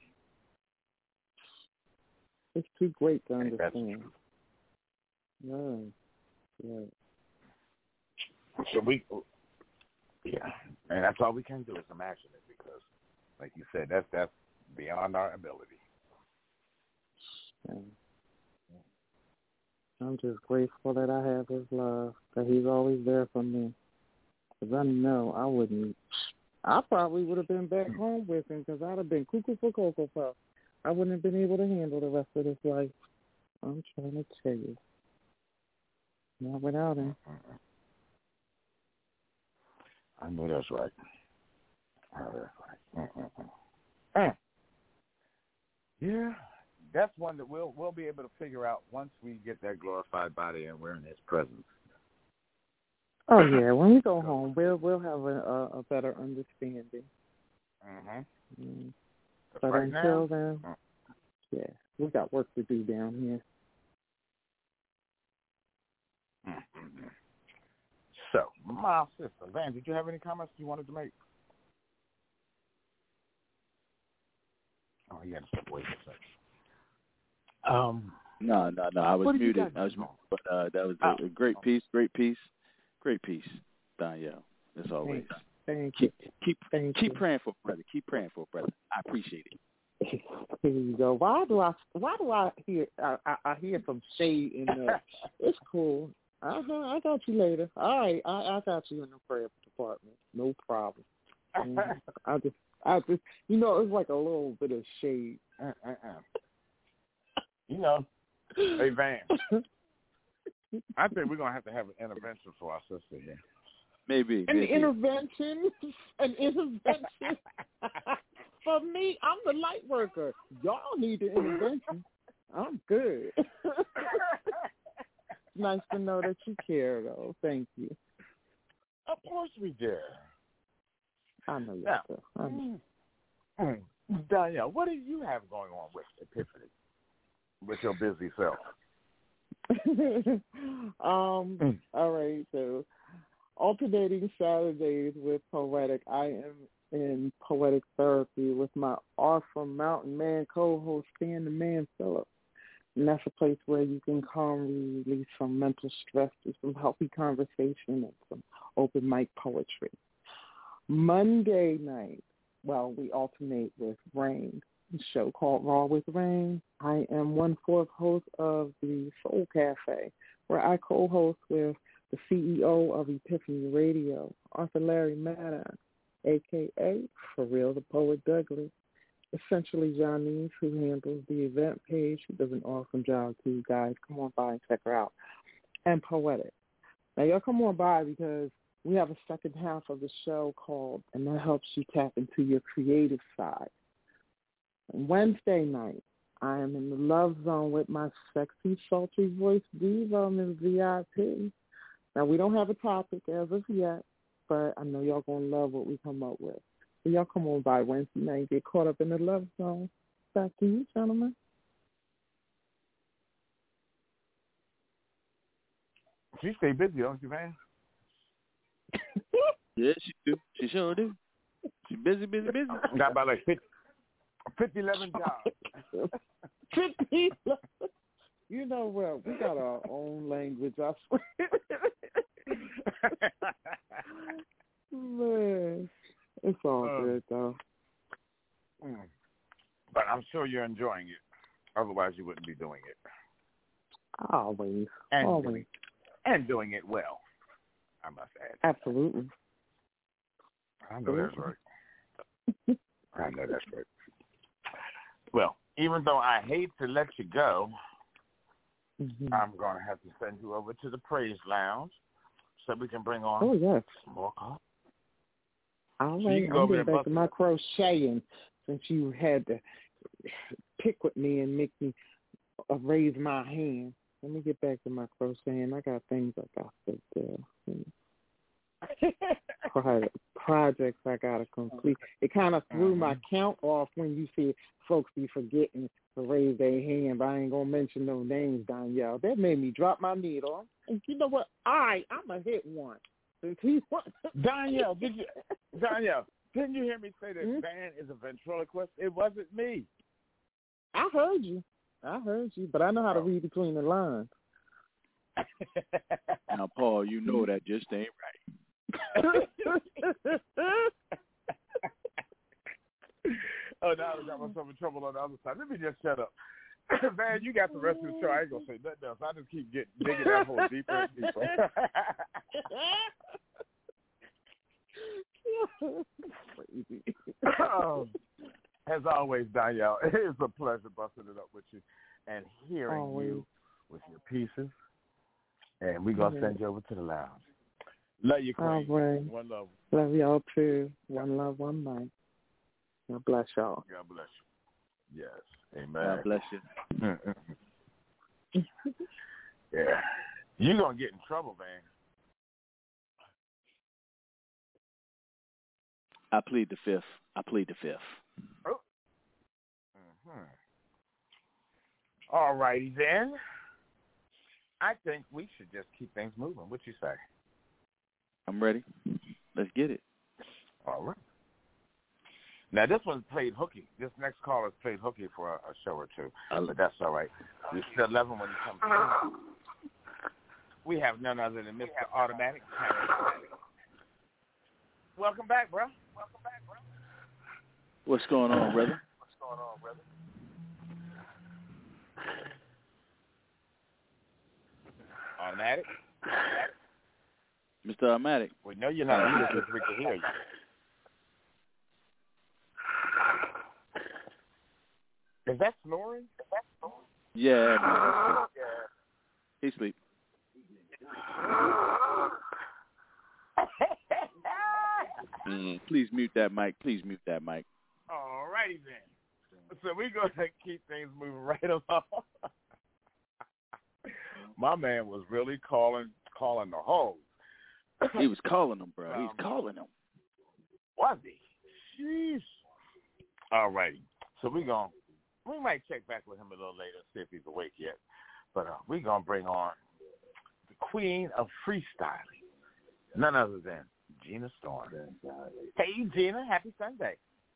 It's too great to understand. Yeah. So and that's all we can do is imagine it, because, like you said, that's beyond our ability. I'm just grateful that I have his love, that he's always there for me. Because I know I probably would have been back home with him, because I'd have been cuckoo for Cocoa Puff. I wouldn't have been able to handle the rest of his life. I'm trying to tell you. Not without him. I know that's right. Yeah, that's one that we'll be able to figure out once we get that glorified body and we're in his presence. Oh yeah, when we go home, we'll have a better understanding. But right until then, yeah, we got work to do down here. So, my sister, Van, did you have any comments you wanted to make? Oh, he had to step away for a second. No. I was muted. But that was a great piece, Danielle, as always. Thank you. Keep praying for brother. Keep praying for brother. I appreciate it. Here you go. Why do I hear I hear some shade in there? It's cool. I got you later. All right, I got you in the prayer department. No problem. I just it's like a little bit of shade. Hey Van, I think we're gonna have to have an intervention for our sister here. Maybe. An intervention. For me, I'm the light worker. Y'all need the intervention. I'm good. Nice to know that you care, though. Thank you. Of course we do. I know you do. Danielle, what do you have going on with Epiphany, with your busy self? All right, so alternating Saturdays with Poetic. I am in Poetic Therapy with my awesome Mountain Man co-host, Stan the Man Phillips. And that's a place where you can calmly release some mental stress through some healthy conversation and some open mic poetry. Monday night, we alternate with Rain, a show called Raw with Rain. I am 1/4 host of the Soul Cafe, where I co-host with the CEO of Epiphany Radio, Arthur Larry Maddox, a.k.a. For Real the Poet Douglas. Essentially Janice, who handles the event page. She does an awesome job too, guys. Come on by and check her out. And Poetic. Now, y'all come on by because we have a second half of the show called, and that helps you tap into your creative side. And Wednesday night, I am in the love zone with my sexy, sultry voice diva, Ms. VIP. Now, we don't have a topic as of yet, but I know y'all going to love what we come up with. So y'all come on by Wednesday night and get caught up in the love zone. Back to you, gentlemen. She stay busy, don't you, man? Yeah, she do. She sure do. She busy. Got about like 50, 11 jobs. 50. You know what? We got our own language, I swear. Man, it's all good, though. But I'm sure you're enjoying it. Otherwise, you wouldn't be doing it. Always. Doing it well, I must add. Absolutely. I know that's right. I know that's right. Well, even though I hate to let you go, I'm going to have to send you over to the Praise Lounge so we can bring on some more calls. All right, I'm getting back to my crocheting since you had to pick with me and make me raise my hand. Let me get back to my crocheting. I got things I got to do. Projects I got to complete. It kind of threw my count off when you see folks be forgetting to raise their hand, but I ain't going to mention no names, Danielle. That made me drop my needle. And you know what? I'm going to hit one. Danielle, didn't you hear me say that Van is a ventriloquist? It wasn't me. I heard you, but I know how to read between the lines. Now, Paul, you know that just ain't right. Oh, now I got myself in trouble on the other side. Let me just shut up. Man, you got the rest of the show. I ain't going to say nothing else. I just keep digging that hole deeper and deeper. As always, Danielle, it is a pleasure busting it up with you and hearing you with your pieces. And we're going to send you over to the lounge. Love you, Queen. Right. One love. Love y'all, too. One love, one night. God bless y'all. God bless you. Yes. Amen. God bless you. Yeah. You're going to get in trouble, man. I plead the fifth. Oh. All righty, then. I think we should just keep things moving. What you say? I'm ready. Let's get it. All right. Now, this one's played hooky. This next caller played hooky for a show or two, but that's all right. We still love him when he comes through. We have none other than Mr. Automatic. Welcome back, bro. What's going on, brother? Automatic? Mr. Automatic. We know you're not here because we can hear you. Is that snoring? Yeah, man. He's asleep. Please mute that mic. All righty then. So we're going to keep things moving right along. My man was really calling the hoes. He was calling them, bro. He's calling them. Was he? Sheesh. All righty. So we might check back with him a little later, see if he's awake yet. But we're going to bring on the queen of freestyling, none other than Gina Storm. Hey, Gina, happy Sunday.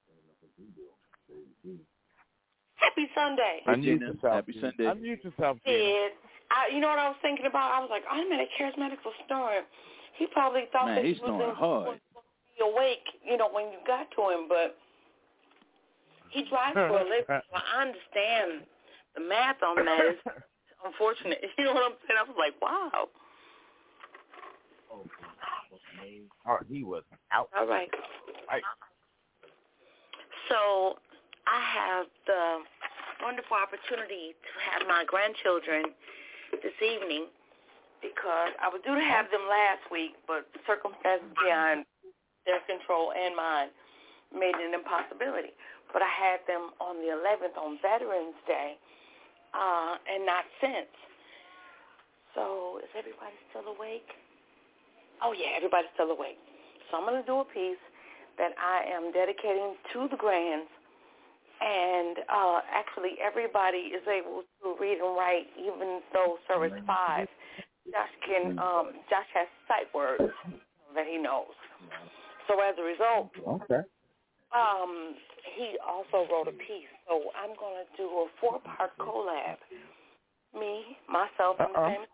Happy Sunday. Unmute yourself. Happy Sunday. Unmute yourself, Gina. You know what I was thinking about? I was like, I'm in a charismatic was snoring. He probably thought that he's he was snoring hard. Be awake, when you got to him, but he drives for a living, so I understand the math on that. It's unfortunate. You know what I'm saying? I was like, wow. Oh, he was out. All right. So I have the wonderful opportunity to have my grandchildren this evening because I was due to have them last week, but circumstances beyond their control and mine made it an impossibility. But I had them on the 11th on Veterans Day and not since. So is everybody still awake? Oh, yeah, everybody's still awake. So I'm going to do a piece that I am dedicating to the grands. And actually everybody is able to read and write, even though service 5. Josh has sight words that he knows. So as a result, he also wrote a piece. So I'm going to do a 4-part collab. Me, myself, and the famous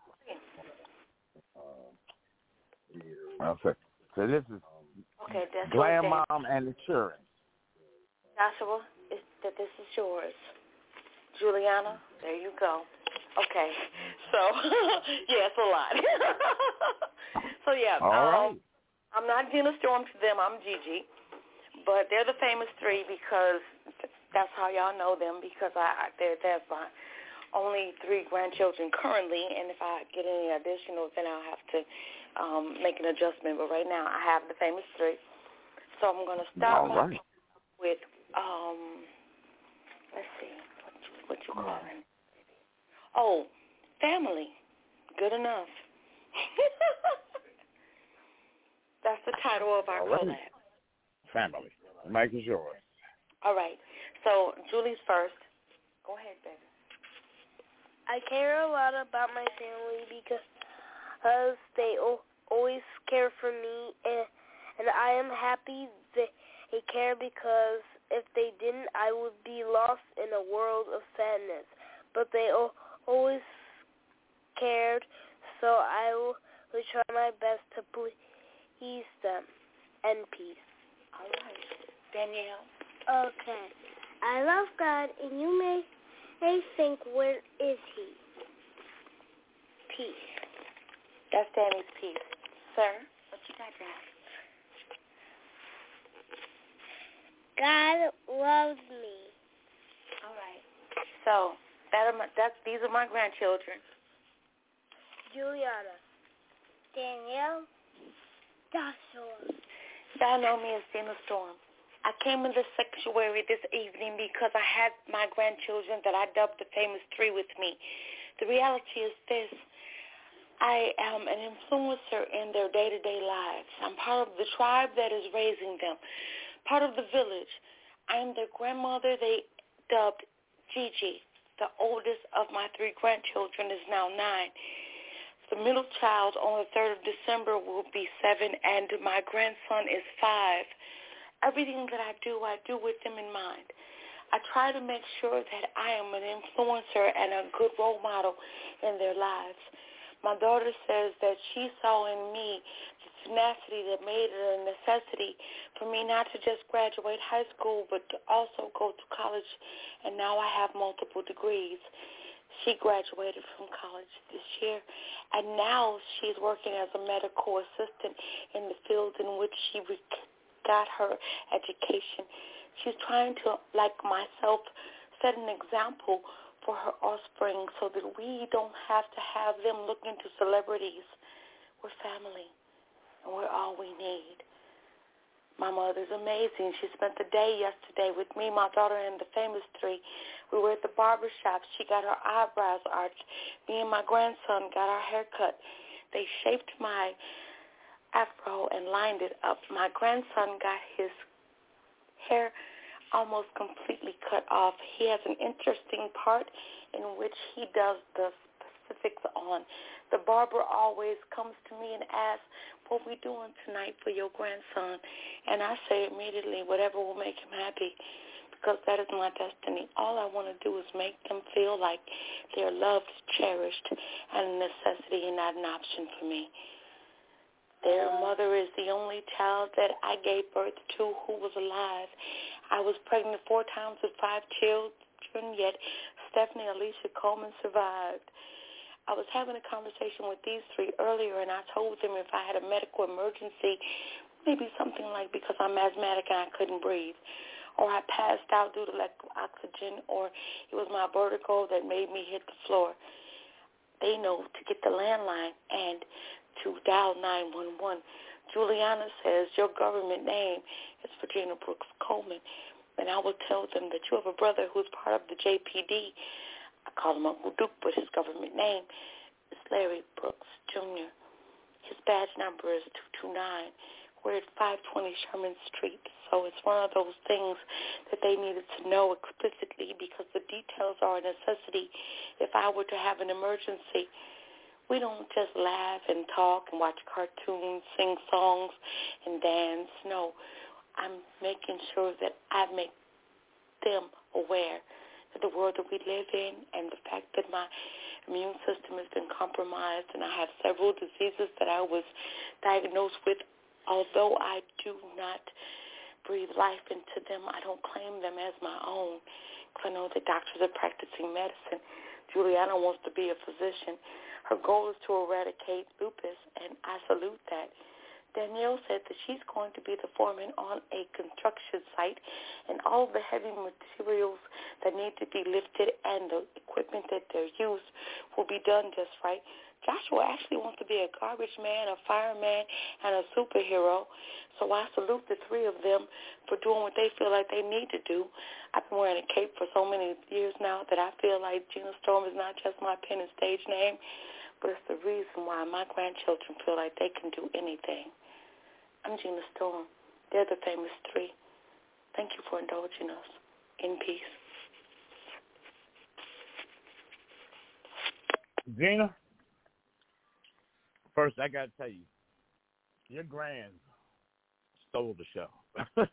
three. Okay. So this is Glam Mom and the Children. Joshua, this is yours. Juliana, there you go. Okay. So, yeah, it's a lot. So, yeah. All right. I'm not Gina Storm to them. I'm Gigi. But they're the famous three because that's how y'all know them because that's my only 3 grandchildren currently. And if I get any additional, then I'll have to make an adjustment. But right now I have the famous 3. So I'm going to start with, let's see, what you calling? Oh, family. Good enough. That's the title of our collab. Family. The mic is yours. All right. So Julie's first. Go ahead, baby. I care a lot about my family because they always care for me, and I am happy they care because if they didn't, I would be lost in a world of sadness. But they always cared, so I will try my best to please them. And peace. All right. Danielle? Okay. I love God, and you may think, where is he? Peace. That's Danny's piece. Sir, what you got, Dad? God loves me. All right. So these are my grandchildren. Juliana. Danielle. Joshua. Y'all know me as Gina Storm. I came in the sanctuary this evening because I had my grandchildren that I dubbed the famous 3 with me. The reality is this. I am an influencer in their day-to-day lives. I'm part of the tribe that is raising them, part of the village. I'm their grandmother. They dubbed Gigi. The oldest of my 3 grandchildren is now 9. The middle child on the 3rd of December will be 7, and my grandson is 5. Everything that I do with them in mind. I try to make sure that I am an influencer and a good role model in their lives. My daughter says that she saw in me the tenacity that made it a necessity for me not to just graduate high school, but to also go to college, and now I have multiple degrees. She graduated from college this year, and now she's working as a medical assistant in the field in which she got her education. She's trying to, like myself, set an example for her offspring so that we don't have to have them look into celebrities. We're family, and we're all we need. My mother's amazing. She spent the day yesterday with me, my daughter, and the famous 3. We were at the barber shop. She got her eyebrows arched. Me and my grandson got our hair cut. They shaped my afro and lined it up. My grandson got his hair almost completely cut off. He has an interesting part in which he does the specifics on. The barber always comes to me and asks, what we doing tonight for your grandson? And I say immediately, whatever will make him happy, because that is my destiny. All I want to do is make them feel like they're loved, cherished, and a necessity and not an option for me. Their mother is the only child that I gave birth to who was alive. I was pregnant 4 times with 5 children, yet Stephanie Alicia Coleman survived. I was having a conversation with these 3 earlier, and I told them if I had a medical emergency, maybe something like because I'm asthmatic and I couldn't breathe, or I passed out due to lack of oxygen, or it was my vertigo that made me hit the floor, they know to get the landline and to dial 911. Juliana says your government name is Virginia Brooks Coleman, and I will tell them that you have a brother who's part of the JPD. I call him Uncle Duke, but his government name is Larry Brooks, Jr. His badge number is 229. We're at 520 Sherman Street. So it's one of those things that they needed to know explicitly because the details are a necessity. If I were to have an emergency, we don't just laugh and talk and watch cartoons, sing songs, and dance. No, I'm making sure that I make them aware that the world that we live in and the fact that my immune system has been compromised and I have several diseases that I was diagnosed with, although I do not breathe life into them, I don't claim them as my own because I know that doctors are practicing medicine. Juliana wants to be a physician. Her goal is to eradicate lupus, and I salute that. Danielle said that she's going to be the foreman on a construction site, and all of the heavy materials that need to be lifted and the equipment that they're used will be done just right. Joshua actually wants to be a garbage man, a fireman, and a superhero, so I salute the 3 of them for doing what they feel like they need to do. I've been wearing a cape for so many years now that I feel like Gina Storm is not just my pen and stage name, but it's the reason why my grandchildren feel like they can do anything. I'm Gina Storm. They're the famous 3. Thank you for indulging us. In peace. Gina, first I got to tell you, your grands stole the show.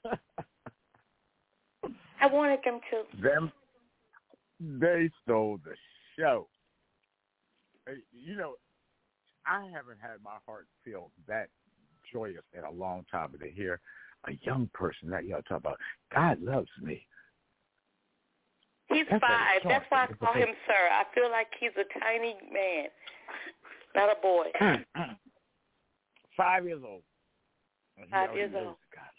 I wanted them to. They stole the show. You know, I haven't had my heart feel that joyous in a long time, but to hear a young person that y'all talk about, God loves me. He's 5. That's why I call him sir. I feel like he's a tiny man, not a boy. 5 years old. 5 years old.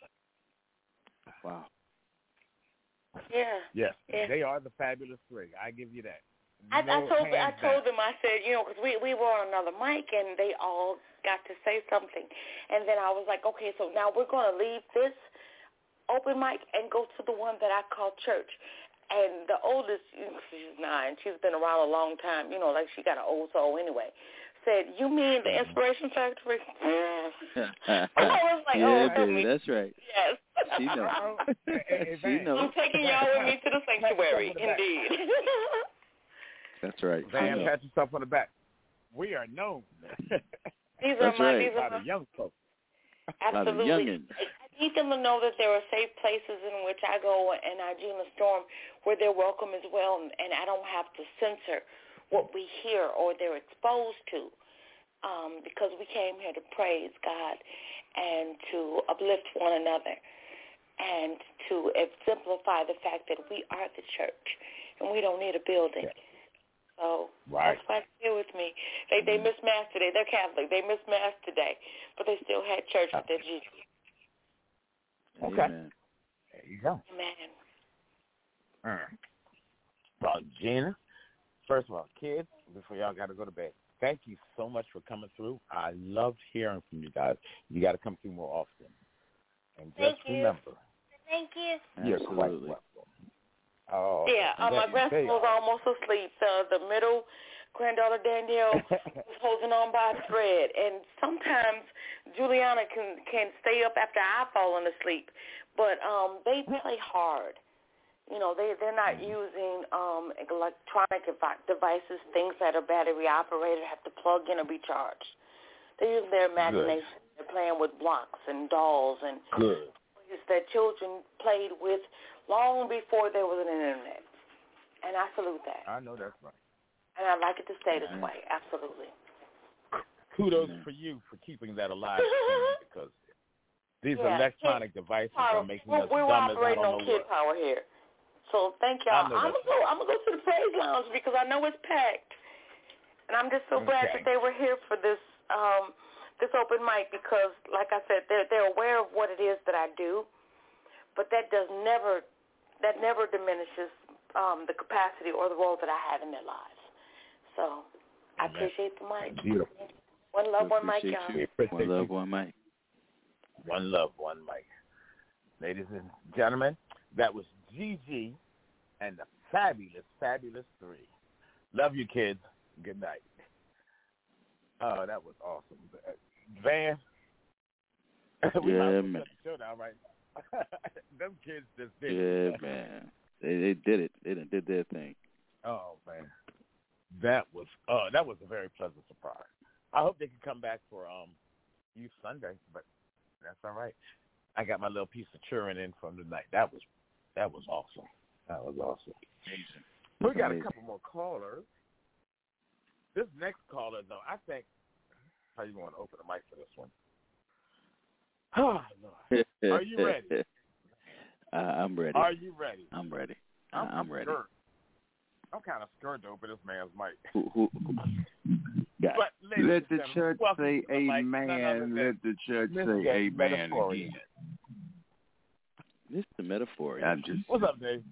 Wow. Yeah. Yes, yeah. They are the fabulous 3. I give you that. I told them, I said, you know, because we were on another mic and they all got to say something. And then I was like, okay, so now we're going to leave this open mic and go to the one that I call church. And the oldest, she's 9, she's been around a long time, you know, like she got an old soul anyway, said, you mean the Inspiration Factory? I was like, yeah, baby, that's right. Yes. She knows. She knows. I'm taking y'all with me to the sanctuary, indeed. That's right. Van, pat yourself on the back. We are known. These are my young folks. Absolutely. I need them to know that there are safe places in which I go and I Gina Storm where they're welcome as well, and I don't have to censor what we hear or they're exposed to, because we came here to praise God and to uplift one another and to exemplify the fact that we are the church and we don't need a building. Yeah. So that's why they're here with me. They missed Mass today. They're Catholic. They missed Mass today, but they still had church with their Jesus. Okay. Amen. There you go. Amen. Well, Gina, first of all, kids, before y'all got to go to bed, thank you so much for coming through. I loved hearing from you guys. You got to come through more often. And just remember. Thank you. You're quite welcome. Oh, yeah, my grandson was almost asleep. The middle granddaughter Danielle was holding on by a thread, and sometimes Juliana can stay up after I've fallen asleep. But they play hard. they're not using electronic devices, things that are battery operated, have to plug in or be charged. They're using their imagination. Good. They're playing with blocks and dolls and toys that children played with long before there was an internet. And I salute that. I know that's right. And I'd like it to stay this way, absolutely. Kudos for you for keeping that alive, because these electronic devices are making us dumb as I don't know what. We're operating on kid power here. So thank y'all. I'm gonna go to the praise lounge because I know it's packed, and I'm just so glad that they were here for this this open mic, because, like I said, they're aware of what it is that I do, but that never diminishes the capacity or the role that I have in their lives. So I appreciate the mic. Beautiful. One love, one mic, y'all. One love, one mic. One love, one mic. Ladies and gentlemen, that was Gigi and the fabulous, fabulous 3. Love you, kids. Good night. Oh, that was awesome. Van, we might shut the show down right now. Them kids just did it. Yeah, man. They did it. They did their thing. Oh, man. That was a very pleasant surprise. I hope they can come back for Youth Sunday, but that's all right. I got my little piece of churring in from tonight. That was awesome. That was awesome. Amazing. We got a couple more callers. This next caller, though, I think, how you want to open the mic for this one? Oh, Lord. Are you ready? I'm ready. Are you ready? I'm ready. I'm ready. Scared. I'm kind of scared to open this man's mic. But, let the church say amen. Let the church say amen again. This is the metaphor. What's up, Dave?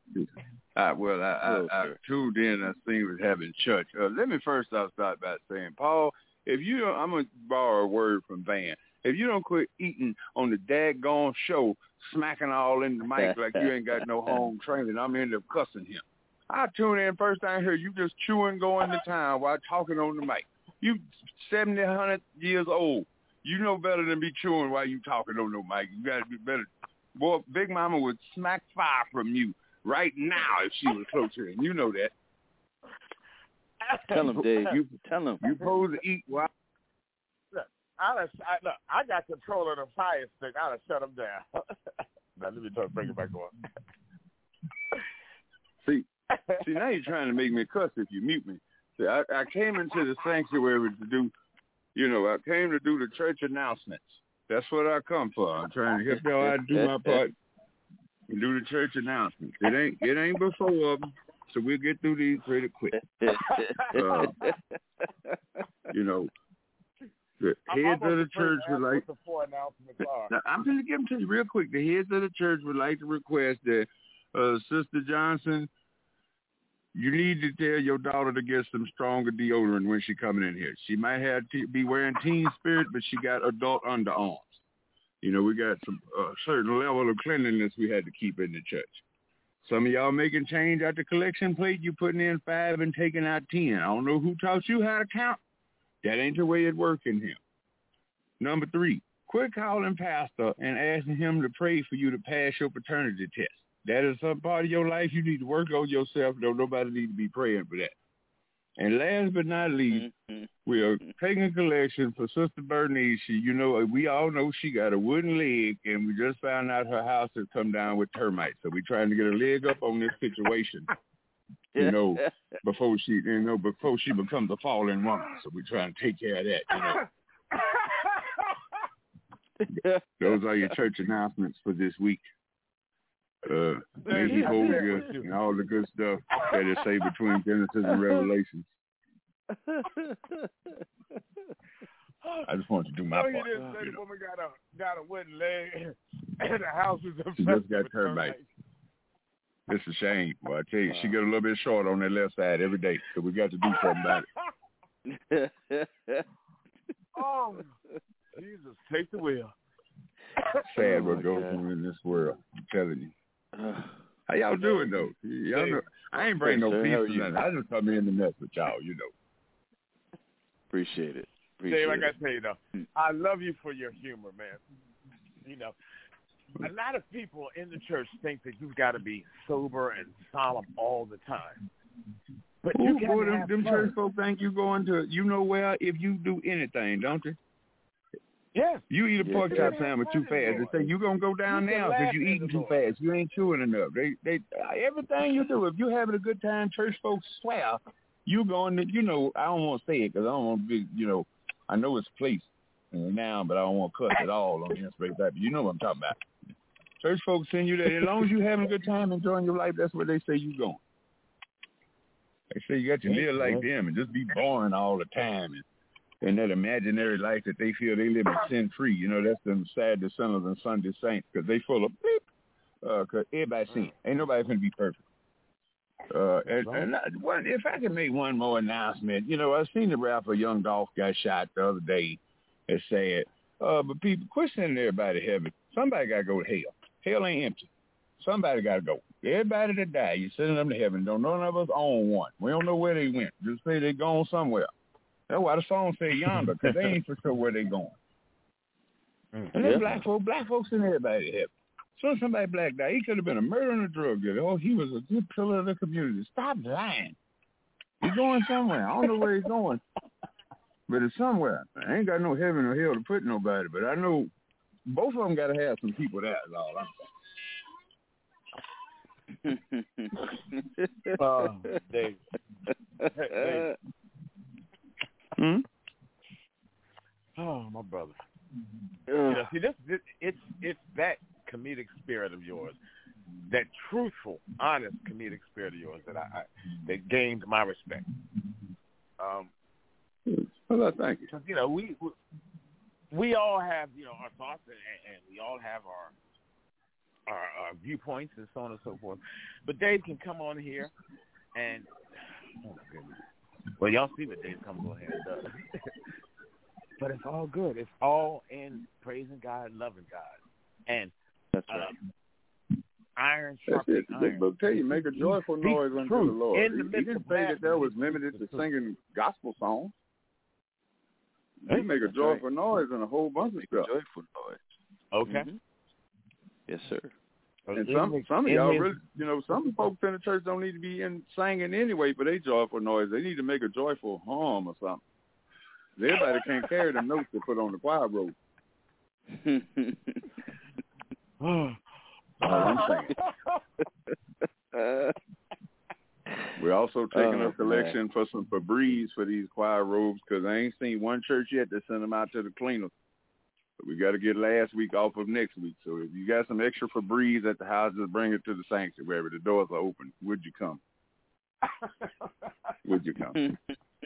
I tuned in. I seen was having church. Let me first start by saying, Paul, if you don't, I'm gonna borrow a word from Van. If you don't quit eating on the daggone show, smacking all in the mic like you ain't got no home training, I'm end up cussing him. I tune in first thing I hear you just chewing, going to town while talking on the mic. You 70, 100 years old. You know better than be chewing while you talking on the mic. You got to be better. Boy, Big Mama would smack fire from you right now if she was closer, and you know that. Tell him, Dave. Tell him. You supposed to eat while. Look, I got control of the fire stick. I'd have shut him down. Now, let me bring it back on. See, now you're trying to make me cuss if you mute me. See, I came into the sanctuary to do, I came to do the church announcements. That's what I come for. I'm trying to help y'all out to do my part and do the church announcements. It ain't before of them, so we'll get through these pretty quick. The heads of the church would like. Now, I'm going to give them to you real quick. The heads of the church would like to request that Sister Johnson, you need to tell your daughter to get some stronger deodorant when she coming in here. She might have to be wearing Teen Spirit, but she got adult underarms. We got some certain level of cleanliness we had to keep in the church. Some of y'all making change at the collection plate, you putting in 5 and taking out 10. I don't know who taught you how to count. That ain't the way it works in here. Number 3, quit calling pastor and asking him to pray for you to pass your paternity test. That is some part of your life you need to work on yourself. Don't nobody need to be praying for that. And last but not least, we are taking a collection for Sister Bernice. We all know she got a wooden leg, and we just found out her house has come down with termites. So we're trying to get her leg up on this situation, before she becomes a fallen woman. So we're trying to take care of that. Those are your church announcements for this week. Maybe and all the good stuff that is say between Genesis and Revelation. I just wanted to do my part. The woman got a wooden leg, and the house is she just got termites. It's a shame. Well, I tell you, she get a little bit short on that left side every day, so we got to do something about it. Oh, Jesus, take the wheel. Sad what goes on in this world. I'm telling you. How y'all doing though? Y'all know, I ain't bring no peace or nothing. I just come in to mess with y'all, Appreciate it. Dave, I gotta tell you though, I love you for your humor, man. a lot of people in the church think that you've got to be sober and solemn all the time. But you got to have them fun. church folk think you going to, you know where, if you do anything, don't you? Yes. You eat a pork chop sandwich too fast. They say you gonna go down now because you eating too fast. You ain't chewing enough. They everything you do, if you having a good time, church folks swear you going to, you know, I don't want to say it because I don't want to be, you know, I know it's a place now, but I don't want to cuss at all on the straight back. You know what I'm talking about. Church folks send you there. As long as you having a good time, enjoying your life, that's where they say you going. They say you got to live like them and just be boring all the time and that imaginary life that they feel they live in sin-free. You know, that's them Saturday sinners and Sunday saints because they full of bleep. Because everybody sin. Ain't nobody going to be perfect. If I can make one more announcement, you know, I seen the rapper Young Dolph got shot the other day. It's sad. But people, quit sending everybody to heaven. Somebody got to go to hell. Hell ain't empty. Somebody got to go. Everybody that died, you sending them to heaven. Don't none of us own one. We don't know where they went. Just say they gone somewhere. That's why the song say yonder, because they ain't for sure where they going. And then black folks send everybody to heaven. So somebody black died. He could have been a murderer and a drug dealer. Oh, he was a good pillar of the community. Stop lying. He's going somewhere. I don't know where he's going. But it's somewhere. I ain't got no heaven or hell to put nobody, but I know both of them got to have some people there, is all I'm saying. Dave. Oh, my brother. You know, see, it's that comedic spirit of yours, that truthful, honest comedic spirit of yours that gained my respect. Well, thank you. Because, you know, we all have, you know, our thoughts and we all have our viewpoints and so on and so forth. But Dave can come on here and, oh my goodness. Well, y'all see what Dave comes on here and does. But it's all good. It's all in praising God, loving God. And that's right. Iron sharpening iron. But tell you, make a joyful noise unto the Lord. He didn't say that was limited to singing gospel songs. He make a joyful noise and a whole bunch of stuff. Joyful noise. Okay. Mm-hmm. Yes, sir. And some of y'all really, you know, some folks in the church don't need to be singing anyway for their joyful noise. They need to make a joyful hum or something. Everybody can't carry the notes to put on the choir robe. I'm saying. We're also taking a collection for some Febreze for these choir robes because I ain't seen one church yet that sent them out to the cleaners. But we got to get last week off of next week. So if you got some extra Febreze at the house, just bring it to the sanctuary. The doors are open. Would you come? Would you come?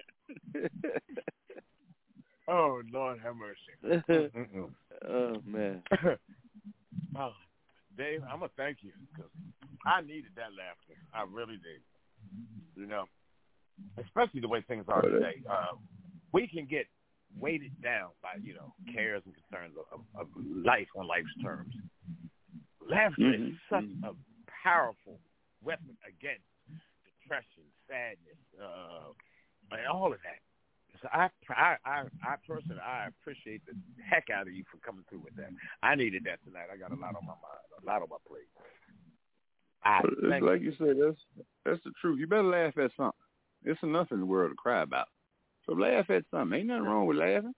Oh, Lord have mercy. Oh, man. Oh, Dave, I'm going to thank you because I needed that laughter. I really did. You know, especially the way things are today. We can get weighted down by, you know, cares and concerns of life on life's terms. Laughter is such a powerful weapon against depression, sadness, and all of that. So I personally, I appreciate the heck out of you for coming through with that. I needed that tonight. I got a lot on my mind, a lot on my plate. It's like you said, that's the truth. You better laugh at something. It's enough in the world to cry about. So laugh at something. Ain't nothing wrong with laughing.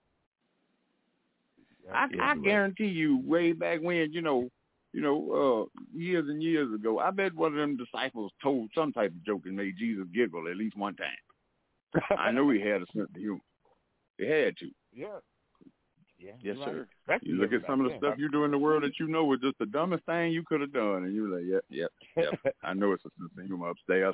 I guarantee you, way back when, you know, years and years ago, I bet one of them disciples told some type of joke and made Jesus giggle at least one time. I know he had a sense of humor. He had to. Yeah. Yes, sir. You look at some of the stuff you do in the world that you know was just the dumbest thing you could have done, and you're like, yep. I know it's a sense of humor upstairs.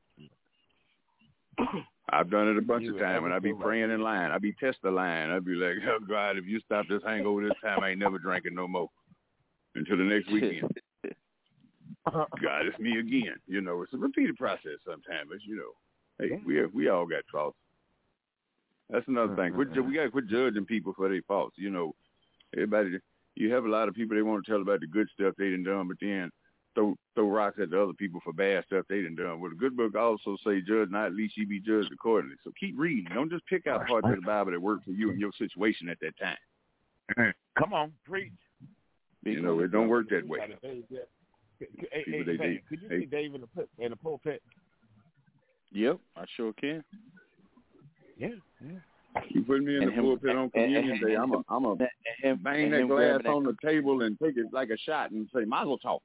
I've done it a bunch of times when I be praying in line. I be testing the line. I'd be like, oh, God, if you stop this hangover this time, I ain't never drinking no more until the next weekend. God, it's me again. You know, it's a repeated process sometimes, but, you know, hey, we all got faults. That's another thing. We got to quit judging people for their faults. You know, everybody, you have a lot of people, they want to tell about the good stuff they done, but then throw rocks at the other people for bad stuff they done. Well, the good book also say, judge not, at least you be judged accordingly. So keep reading. Don't just pick out parts of the Bible that work for you and your situation at that time. Come on, preach. You know, it don't work that way. Hey, could you see Dave in the pulpit? Yep, I sure can. Yeah. You put me in the pulpit on communion day, I'm a bang that glass on the table and take it like a shot and say, Mazel tov.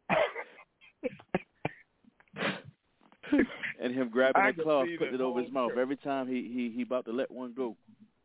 And him grabbing that cloth, putting it over his mouth every time he about to let one go.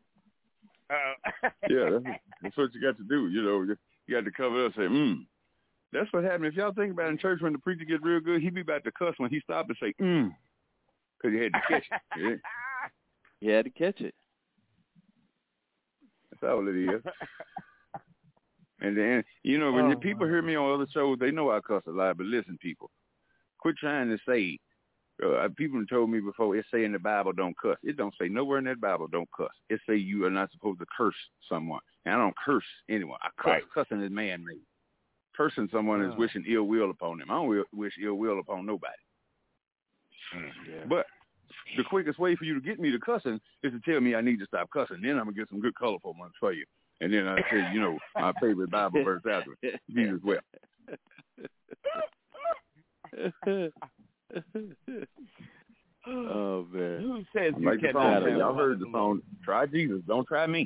Yeah, that's what you got to do. You know, you got to cover up and say, That's what happened. If y'all think about it in church, when the preacher gets real good, he be about to cuss when he stopped and say, because he had to catch it. Yeah. He had to catch it. That's all it is. And then, you know, when people hear me on other shows, they know I cuss a lot. But listen, people, quit trying to say, people have told me before, it say in the Bible, don't cuss. It don't say nowhere in that Bible, don't cuss. It say you are not supposed to curse someone. And I don't curse anyone. I cuss. Right. Cussing is man-made. Cursing someone is wishing ill will upon them. I don't wish ill will upon nobody. Yeah. But the quickest way for you to get me to cussing is to tell me I need to stop cussing. Then I'm going to get some good colorful ones for you. And then I say, you know, my favorite Bible verse after Jesus wept. Oh, man. Who says you like can't? Y'all heard the song, try Jesus, don't try me.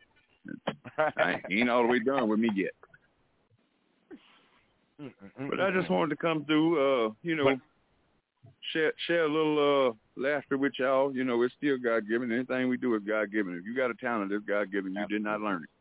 He ain't all the way done with me yet. But I just wanted to come through, you know, share a little laughter with y'all. You know, it's still God-given. Anything we do is God-given. If you got a talent, it's God-given. You did not learn it.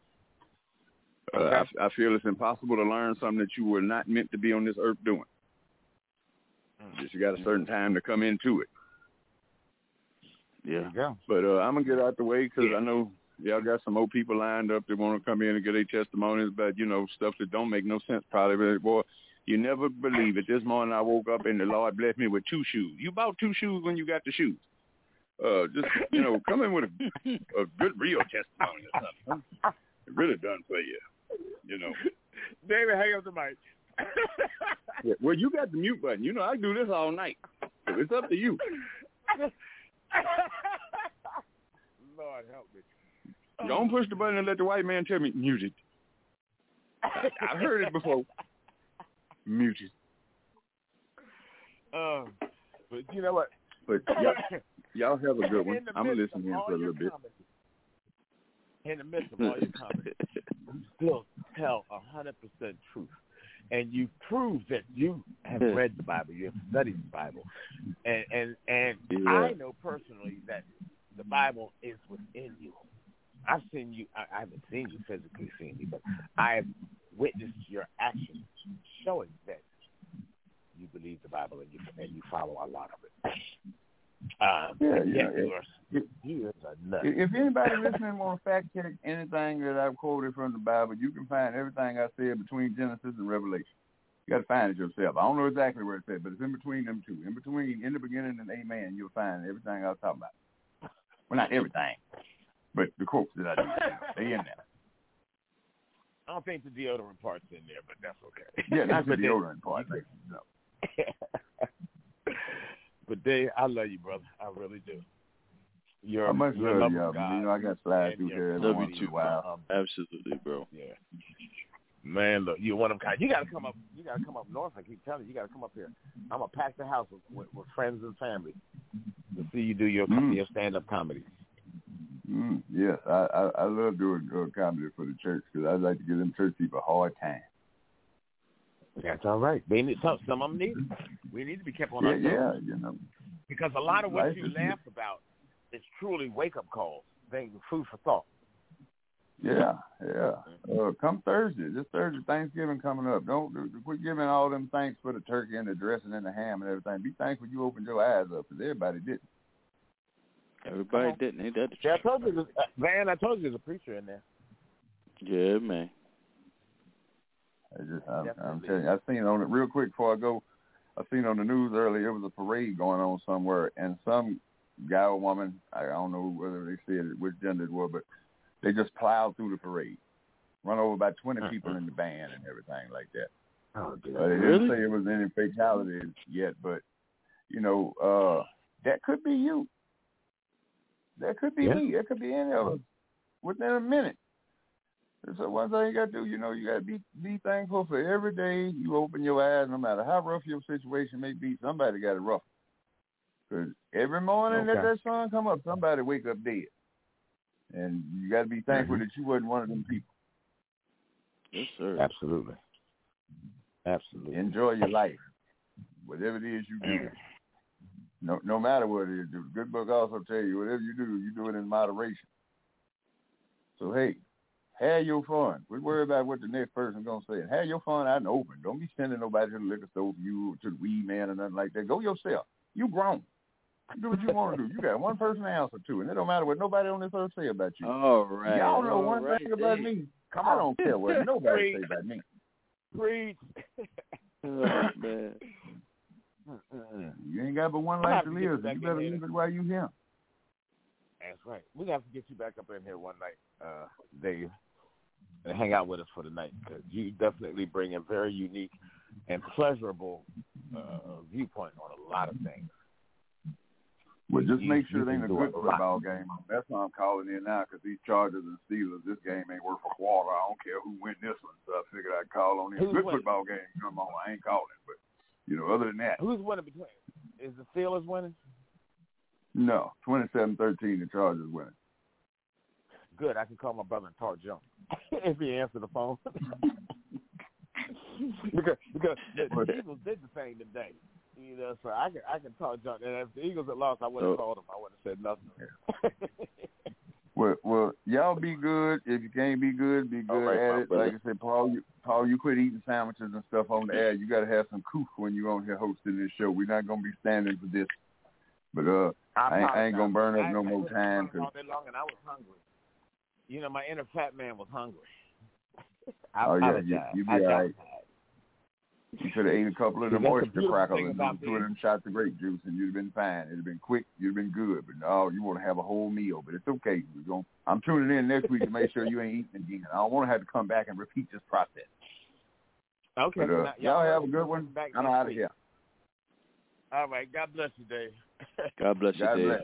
I feel it's impossible to learn something that you were not meant to be on this earth doing. Just you got a certain time to come into it. Yeah. But I'm going to get out the way because I know y'all got some old people lined up that want to come in and get their testimonies about, you know, stuff that don't make no sense probably. But, boy, you never believe it. This morning I woke up and the Lord blessed me with 2 shoes. You bought 2 shoes when you got the shoes. Just, you know, come in with a good real testimony or something. It really done for you, you know. David, hang up the mic. Yeah, well, you got the mute button. You know, I do this all night. So it's up to you. Lord help me. Don't push the button and let the white man tell me, mute it. I've heard it before. Mute it. But you know what? But y'all have a good one. I'm going to listen in for a little bit. In the midst of all your comments, you still tell 100% truth. And you prove that you have read the Bible, you have studied the Bible. And I know personally that the Bible is within you. I've seen you, I haven't seen you physically seen you, but I've witnessed your actions showing that you believe the Bible and you follow a lot of it. You is a nut. If anybody listening want to fact check anything that I've quoted from the Bible, you can find everything I said between Genesis and Revelation. You got to find it yourself. I don't know exactly where it said, but it's in between them two. In the beginning and amen, you'll find everything I was talking about. Well, not everything, but the quotes that I did. They in there. I don't think the deodorant part's in there, but that's okay. Yeah, not the deodorant part. No. But Dave, I love you, brother. I really do. I much love you. You know, I got slides through here every once in a while. Absolutely, bro. Yeah. Man, look, you're one of them guys. You gotta come up. You gotta come up north. I keep telling you, you gotta come up here. I'm gonna pack the house with friends and family to see you do your stand-up comedy. Yes, I love doing comedy for the church because I like to give them church people a hard time. That's all right. They need some of them need it. We need to be kept on our toes. Yeah, you know. Because a lot of what you laugh about is truly wake-up calls, things, food for thought. Yeah. Come Thursday. This Thursday, Thanksgiving coming up. Don't quit giving all them thanks for the turkey and the dressing and the ham and everything. Be thankful you opened your eyes up because everybody didn't. Everybody didn't. Ain't that the truth? I told you, man. I told you there's a preacher in there. Yeah, man. I'm telling you, I seen on it real quick before I go. I seen on the news earlier. It was a parade going on somewhere, and some guy or woman, I don't know whether they said it, which gender it was, but they just plowed through the parade, run over about 20 people in the band and everything like that. Oh, they didn't say it was any fatalities yet, but you know, that could be you. That could be me. It could be any of us within a minute. So one thing you got to do, you got to be thankful for every day you open your eyes, no matter how rough your situation may be. Somebody got it rough. Because every morning that sun come up, somebody wake up dead. And you got to be thankful that you wasn't one of them people. Yes, sir. Absolutely. Enjoy your life, whatever it is you do. No matter what it is. The good book also tell you, whatever you do it in moderation. So, hey, have your fun. We worry about what the next person's going to say. Have your fun out in the open. Don't be sending nobody to the liquor store for you, to the weed man or nothing like that. Go yourself. You grown. Do what you want to do. You got one person to answer to, and it don't matter what nobody on this earth say about you. All right. Y'all know one thing about me. I don't care what nobody say about me. Preach. Oh, man. You ain't got but one life to live, so you better live it while you here. That's right. We have to get you back up in here one night, Dave, and hang out with us for the night, because you definitely bring a very unique and pleasurable viewpoint on a lot of things. Well, just make sure it ain't a good football game. That's why I'm calling in now, because these Chargers and Steelers, this game ain't worth a quarter. I don't care who win this one, so I figured I'd call on in. Good football game come on. I ain't calling, but, other than that. Who's winning between? Is the Steelers winning? No, 27-13, the Chargers winning. Good, I can call my brother and talk junk if he answers the phone. because the Eagles did the same today. So I can talk junk. And if the Eagles had lost, I wouldn't have called them. I wouldn't have said nothing. Well, y'all be good. If you can't be good at it. Like I said, Paul, you quit eating sandwiches and stuff on the air. You got to have some coof when you're on here hosting this show. We're not going to be standing for this. But I ain't going to burn up no more time. All day long, and I was hungry. My inner fat man was hungry. You be all right. You could have ate a couple of the moisture crackers and threw it in shots of grape juice, and you'd have been fine. It'd have been quick. You'd have been good. But no, you want to have a whole meal. But it's okay. I'm tuning in next week to make sure you ain't eating again. I don't want to have to come back and repeat this process. Okay. But, y'all have a good one. I'm out of here. All right. God bless you, Dave. God bless you, Dave.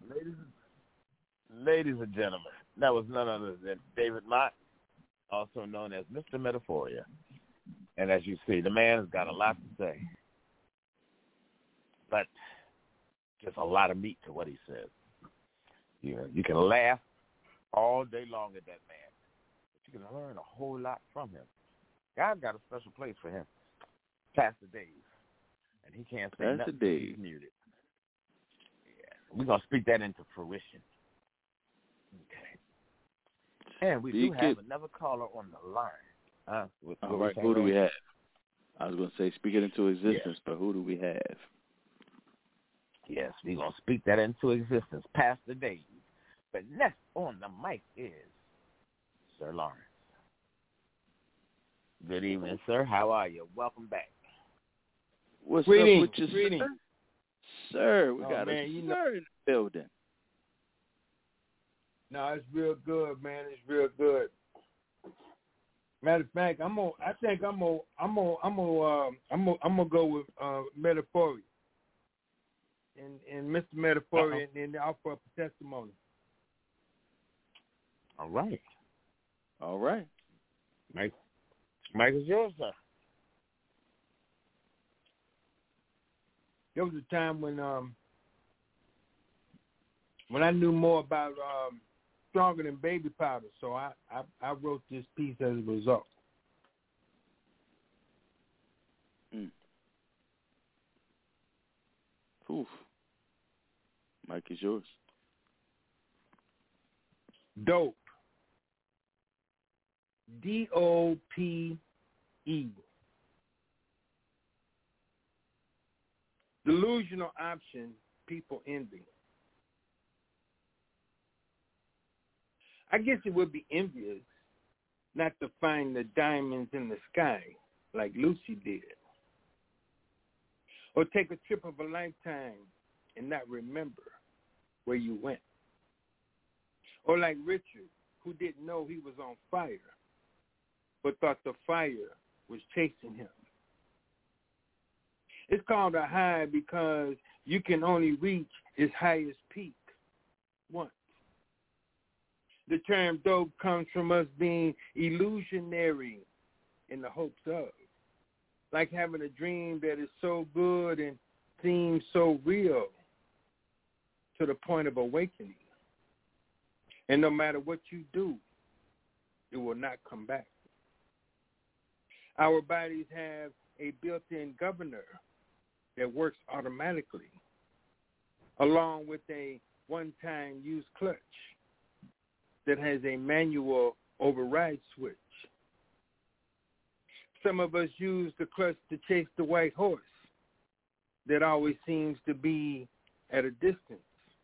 Ladies and gentlemen, that was none other than David Mott, also known as Mr. Metaphoria. And as you see, the man has got a lot to say, but there's a lot of meat to what he says. You can laugh all day long at that man, but you can learn a whole lot from him. God's got a special place for him, Pastor Dave, and he can't say nothing. He's muted. Yeah, we're gonna speak that into fruition. Okay, and we do have another caller on the line. All right, who do we have? I was going to say speak it into existence, but who do we have? Yes, we're going to speak that into existence. Pastor Dave. But next on the mic is Sir Lawrence. Good evening, sir. How are you? Welcome back. What's up with you, sir? Sir, we got a sir in the building. No, it's real good, man. It's real good. Matter of fact, I'm gonna go with Metaphoria and Mr. Metaphoria, and then offer up a testimony. All right. Mike is yours, sir. There was a time when I knew more about Stronger Than Baby Powder, so I wrote this piece as a result. Oof. Mike is yours. Dope. D-O-P-E. Delusional option people envy. I guess it would be envious not to find the diamonds in the sky like Lucy did. Or take a trip of a lifetime and not remember where you went. Or like Richard, who didn't know he was on fire, but thought the fire was chasing him. It's called a high because you can only reach its highest peak once. The term dope comes from us being illusionary in the hopes of. Like having a dream that is so good and seems so real to the point of awakening. And no matter what you do, it will not come back. Our bodies have a built-in governor that works automatically, along with a one-time use clutch that has a manual override switch. Some of us use the clutch to chase the white horse that always seems to be at a distance,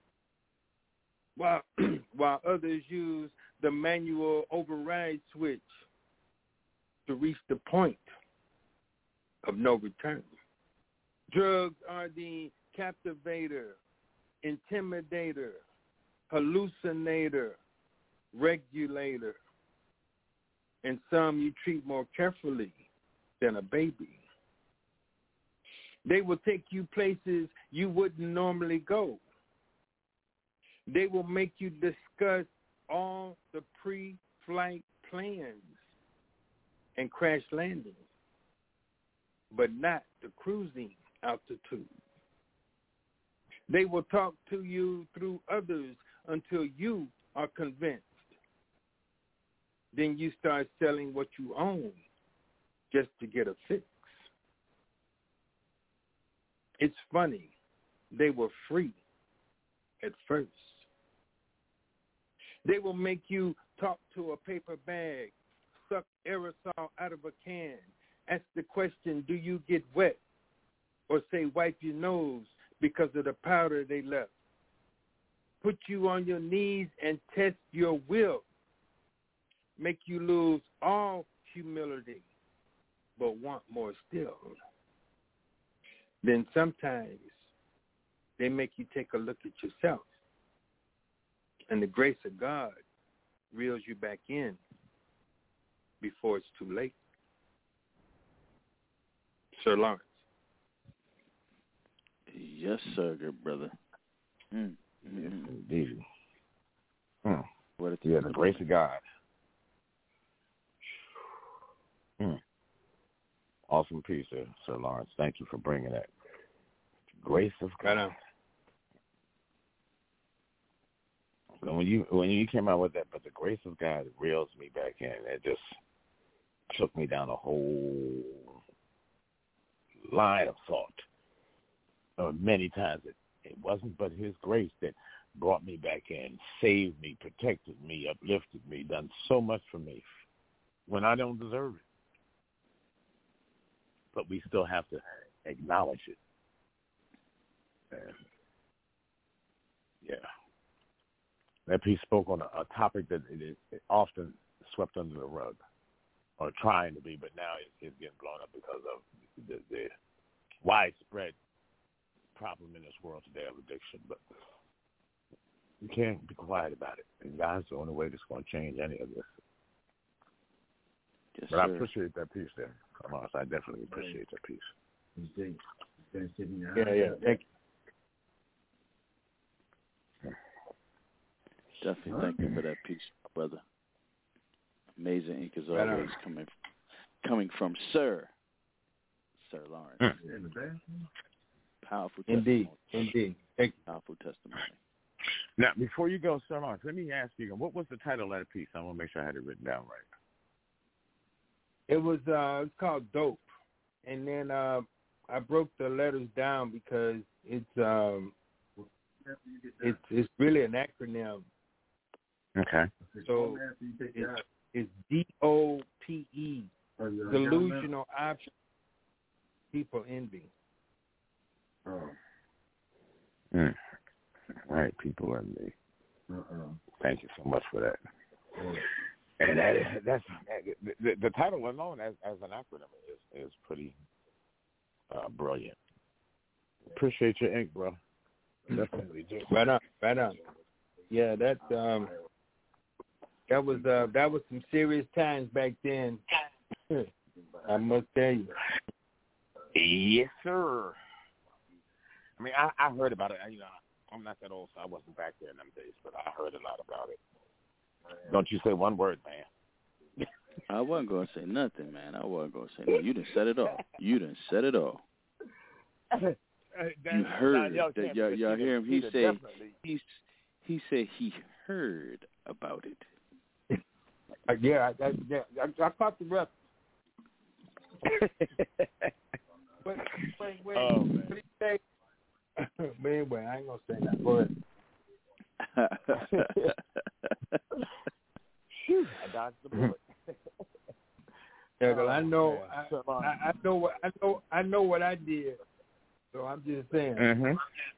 while others use the manual override switch to reach the point of no return. Drugs are the captivator, intimidator, hallucinator, regulator, and some you treat more carefully than a baby. They will take you places you wouldn't normally go. They will make you discuss all the pre-flight plans and crash landings, but not the cruising altitude. They will talk to you through others until you are convinced. Then you start selling what you own just to get a fix. It's funny. They were free at first. They will make you talk to a paper bag, suck aerosol out of a can, ask the question, do you get wet? Or say, wipe your nose because of the powder they left. Put you on your knees and test your will. Make you lose all humility, but want more still. Then sometimes they make you take a look at yourself, and the grace of God reels you back in before it's too late. Sir Lawrence. Yes, sir, good brother. Yes, indeed. The grace of God. Awesome piece there, Sir Lawrence. Thank you for bringing that. Grace of God. So when you came out with that, but the grace of God reels me back in. It just took me down a whole line of thought. Many times it wasn't but his grace that brought me back in, saved me, protected me, uplifted me, done so much for me when I don't deserve it. But we still have to acknowledge it. And that piece spoke on a topic that it often swept under the rug, or trying to be, but now it's getting blown up because of the widespread problem in this world today of addiction. But you can't be quiet about it. And God's the only way that's going to change any of this. Yes, but sir. I appreciate that piece there. I definitely appreciate that piece. Yeah. Thank you. Definitely thank you for that piece, brother. Amazing ink as always coming from Sir Lawrence. Powerful testimony. Indeed. Thank you. Powerful testimony. Now, before you go, Sir Lawrence, let me ask you, what was the title of that piece? I want to make sure I had it written down right. It was it's called Dope, and then I broke the letters down because it's really an acronym. Okay. So it's DOPE, delusional option, people envy. All right, people envy. Thank you so much for that. And that's the title alone as an acronym is pretty brilliant. Appreciate your ink, bro. Definitely do. Right on. Yeah, that was some serious times back then. I must tell you. Yes, sir. I mean, I heard about it. I'm not that old, so I wasn't back there in them days, but I heard a lot about it. Don't you say one word, man. I wasn't going to say nothing, man. I wasn't going to say nothing. You done said it all. You done said it all. You heard that. Y'all hear him? He said he said he heard about it. I caught the rep. Wait. Oh, man. What did he say? But anyway, I ain't gonna say that. Go ahead. Phew, I dodged the bullet. Yeah, because I know what I did. So I'm just saying. Mm-hmm.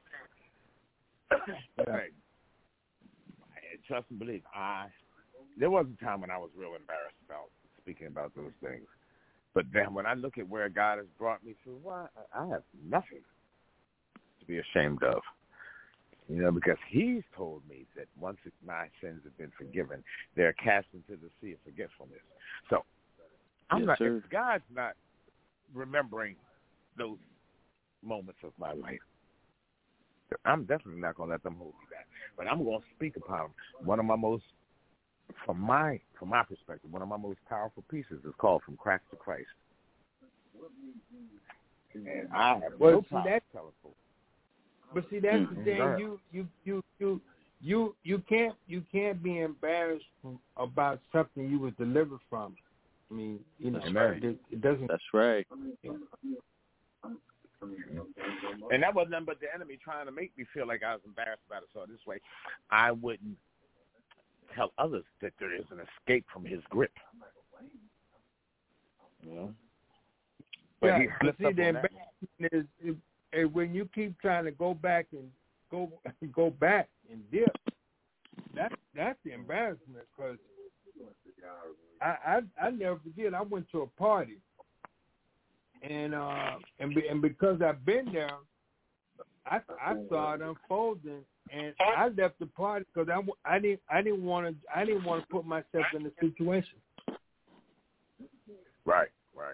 Hey, trust and believe. There was a time when I was real embarrassed about speaking about those things. But then when I look at where God has brought me through, I have nothing to be ashamed of. Because he's told me that once my sins have been forgiven, they're cast into the sea of forgetfulness. So if God's not remembering those moments of my life, I'm definitely not going to let them hold me back. But I'm going to speak upon them. From my perspective, one of my most powerful pieces is called From Cracks to Christ. And I have no problem telling folks. But see, that's the thing. You can't be embarrassed about something you was delivered from. I mean, it doesn't. That's right. And that wasn't nothing but the enemy trying to make me feel like I was embarrassed about it. So this way, I wouldn't tell others that there is an escape from his grip. But he slipped up on the embarrassment is when you keep trying to go back and dip. That's the embarrassment, because I never forget. I went to a party, and because I've been there, I saw it unfolding, and I left the party because I didn't want to put myself in the situation. Right.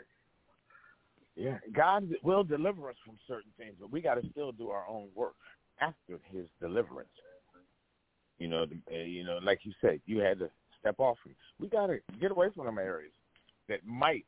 Yeah, God will deliver us from certain things, but we got to still do our own work after his deliverance. Like you said, you had to step off. We got to get away from them areas that might,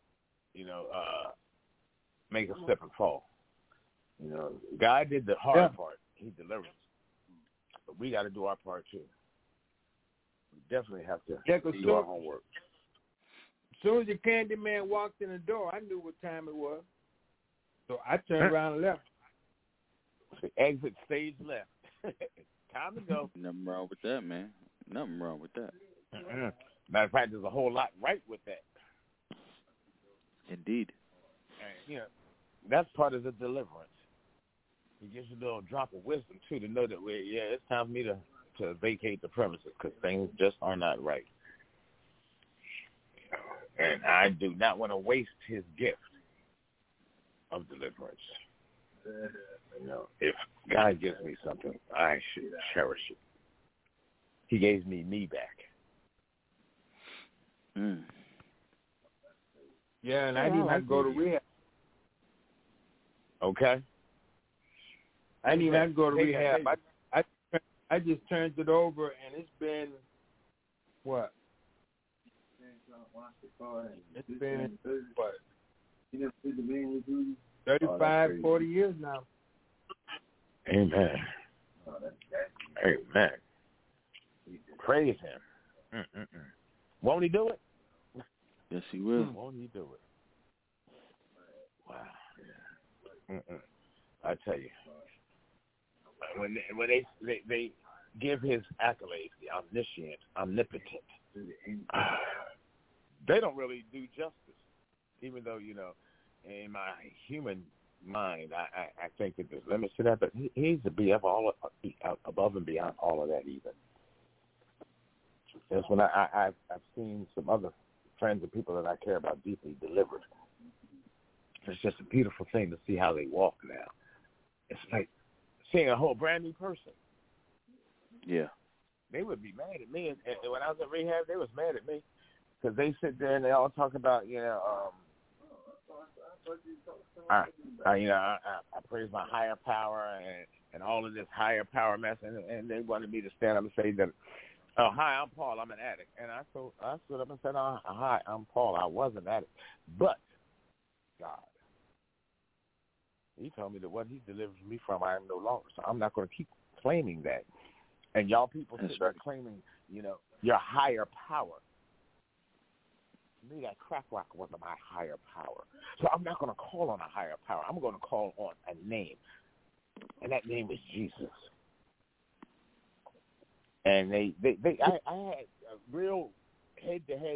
make us slip and fall. God did the hard part. He delivered us. But we got to do our part, too. We definitely have to do our homework. As soon as the candy man walked in the door, I knew what time it was. So I turned around and left. Exit stage left. Time to go. Nothing wrong with that, man. Nothing wrong with that. Matter of fact, there's a whole lot right with that. Indeed. And, that's part of the deliverance. He gives you a little drop of wisdom, too, to know that, it's time for me to vacate the premises because things just are not right. And I do not want to waste his gift of deliverance. If God gives me something, I should cherish it. He gave me back. Yeah, and I didn't have to go to rehab. Okay. I didn't even have to go to rehab. I just turned it over, and it's been, what? It's been, 35, 40 years now. Amen. Praise him. Won't he do it? Yes, he will. Won't he do it? Wow. I tell you, when they give his accolades, the omniscient, omnipotent, they don't really do justice. Even though, in my human mind, I think that there's limits to that, but he's to be above and beyond all of that even. That's when I've seen some other friends and people that I care about deeply delivered. It's just a beautiful thing to see how they walk now. It's like seeing a whole brand new person. Yeah. They would be mad at me. And when I was at rehab, they was mad at me because they sit there and they all talk about, I praise my higher power and all of this higher power mess, and they wanted me to stand up and say that Oh, hi, I'm Paul. I'm an addict. And I stood up and said, hi, I'm Paul. I was an addict. But God, he told me that what he delivered me from, I am no longer. So I'm not going to keep claiming that. And y'all people start claiming, your higher power. To me, that crack rock wasn't my higher power. So I'm not going to call on a higher power. I'm going to call on a name. And that name is Jesus. And I had a real head-to-head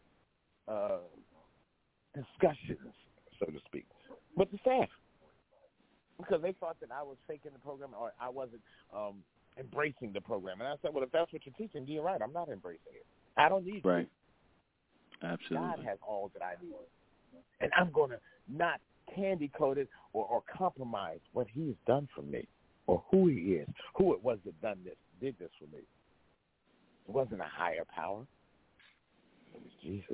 discussions, so to speak, with the staff. Because they thought that I was faking the program or I wasn't embracing the program. And I said, well, if that's what you're teaching, you're right. I'm not embracing it. I don't need right. You. Absolutely. God has all that I need. And I'm going to not candy-coat it or compromise what he's done for me or who he is, who it was that did this for me. It wasn't a higher power. It was Jesus.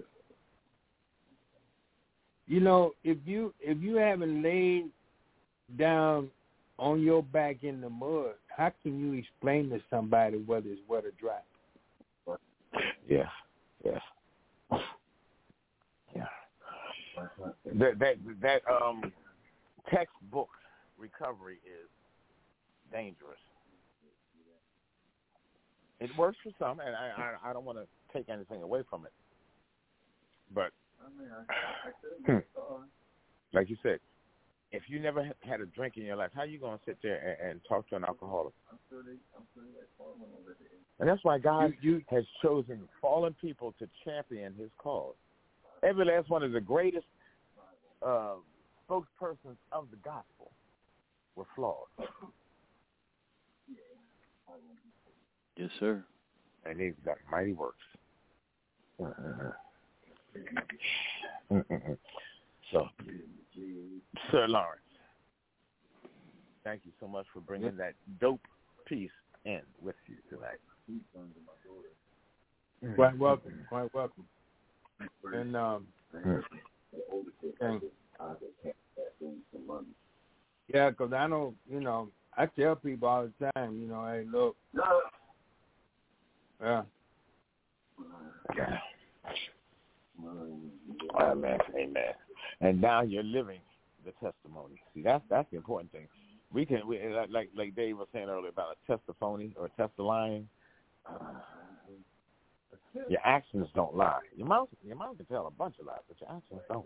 If you haven't laid down on your back in the mud, how can you explain to somebody whether it's wet or dry? Yeah. That textbook recovery is dangerous. It works for some, and I don't want to take anything away from it. But like you said, if you never had a drink in your life, how are you going to sit there and talk to an alcoholic? And that's why God has chosen fallen people to champion his cause. Every last one of the greatest spokespersons of the gospel were flawed. Yes, sir. And they've got mighty works. So, Sir Lawrence, thank you so much for bringing that dope piece in with you tonight. Quite welcome. And yeah, because I know, I tell people all the time, hey, look. Yeah. Amen. And now you're living the testimony. See, that's the important thing. We like Dave was saying earlier about a testimony or a testifying. Your actions don't lie. Your mouth can tell a bunch of lies, but your actions don't.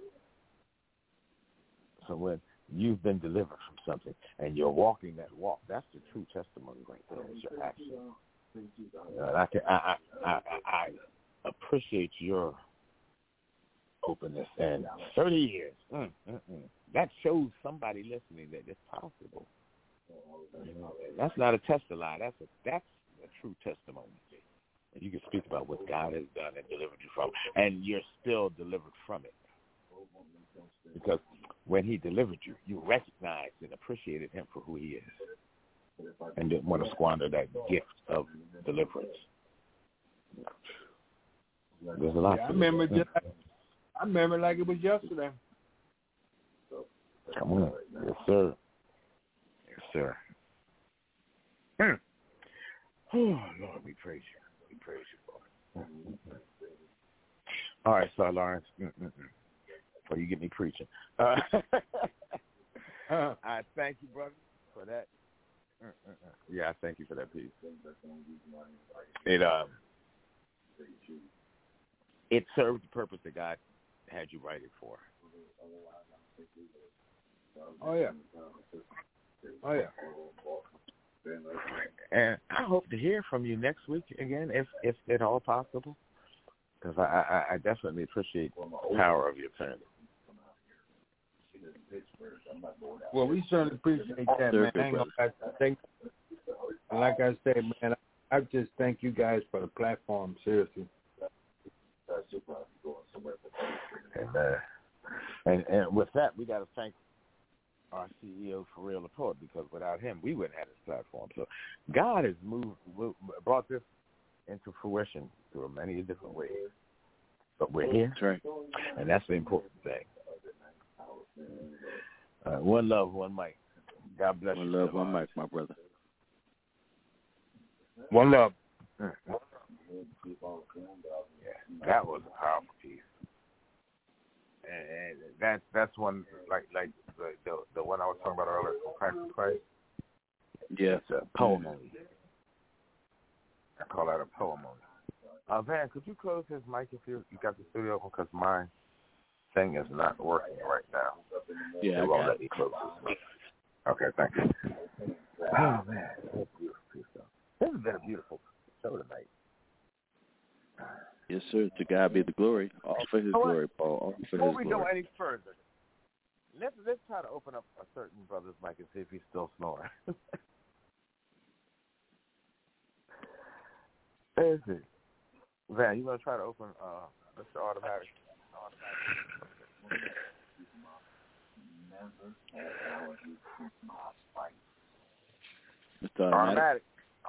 So when you've been delivered from something and you're walking that walk, that's the true testimony right there. Is your action. I appreciate your openness. And 30 years, that shows somebody listening that it's possible. That's not a test of lie. That's a true testimony. And you can speak about what God has done and delivered you from, and you're still delivered from it. Because when he delivered you, you recognized and appreciated him for who he is and didn't want to squander that gift of deliverance. There's a lot. I remember like it was yesterday. Come on. Yes, sir. Oh, Lord, we praise you. Lord. All right, Sir Lawrence. Before you get me preaching. I thank you, brother, for that. Yeah, I thank you for that piece. It served the purpose that God had you write it for. Oh, yeah. And I hope to hear from you next week again, if at all possible, because I definitely appreciate the power of your pen. Well, we certainly appreciate that, man. I think, like I said, man, I just thank you guys for the platform, seriously. And with that, we got to thank our CEO, Pharrell Laporte, because without him, we wouldn't have this platform. So God has brought this into fruition through many different ways. But we're here, that's right, and that's the important thing. One love, one mic. God bless you. One love, one mic, my brother. One love. Yeah, that was a powerful piece. And that's one like the one I was talking about earlier, Practice Christ. Yeah, it's a poemony. I call that a poemony. Van, could you close his mic if you got the studio open? Because my thing is not working right now. Yeah, it won't let me close his mic. Okay, thank you. Oh man, that's a beautiful piece, though. This has been a beautiful show tonight. Yes, sir. To God be the glory. All for His glory, Paul. All for Before His we glory. go any further, let's try to open up a certain brother's mic and see if he's still snoring. Is it? Van, you want to try to open Mr. Automatic? Mr. Automatic.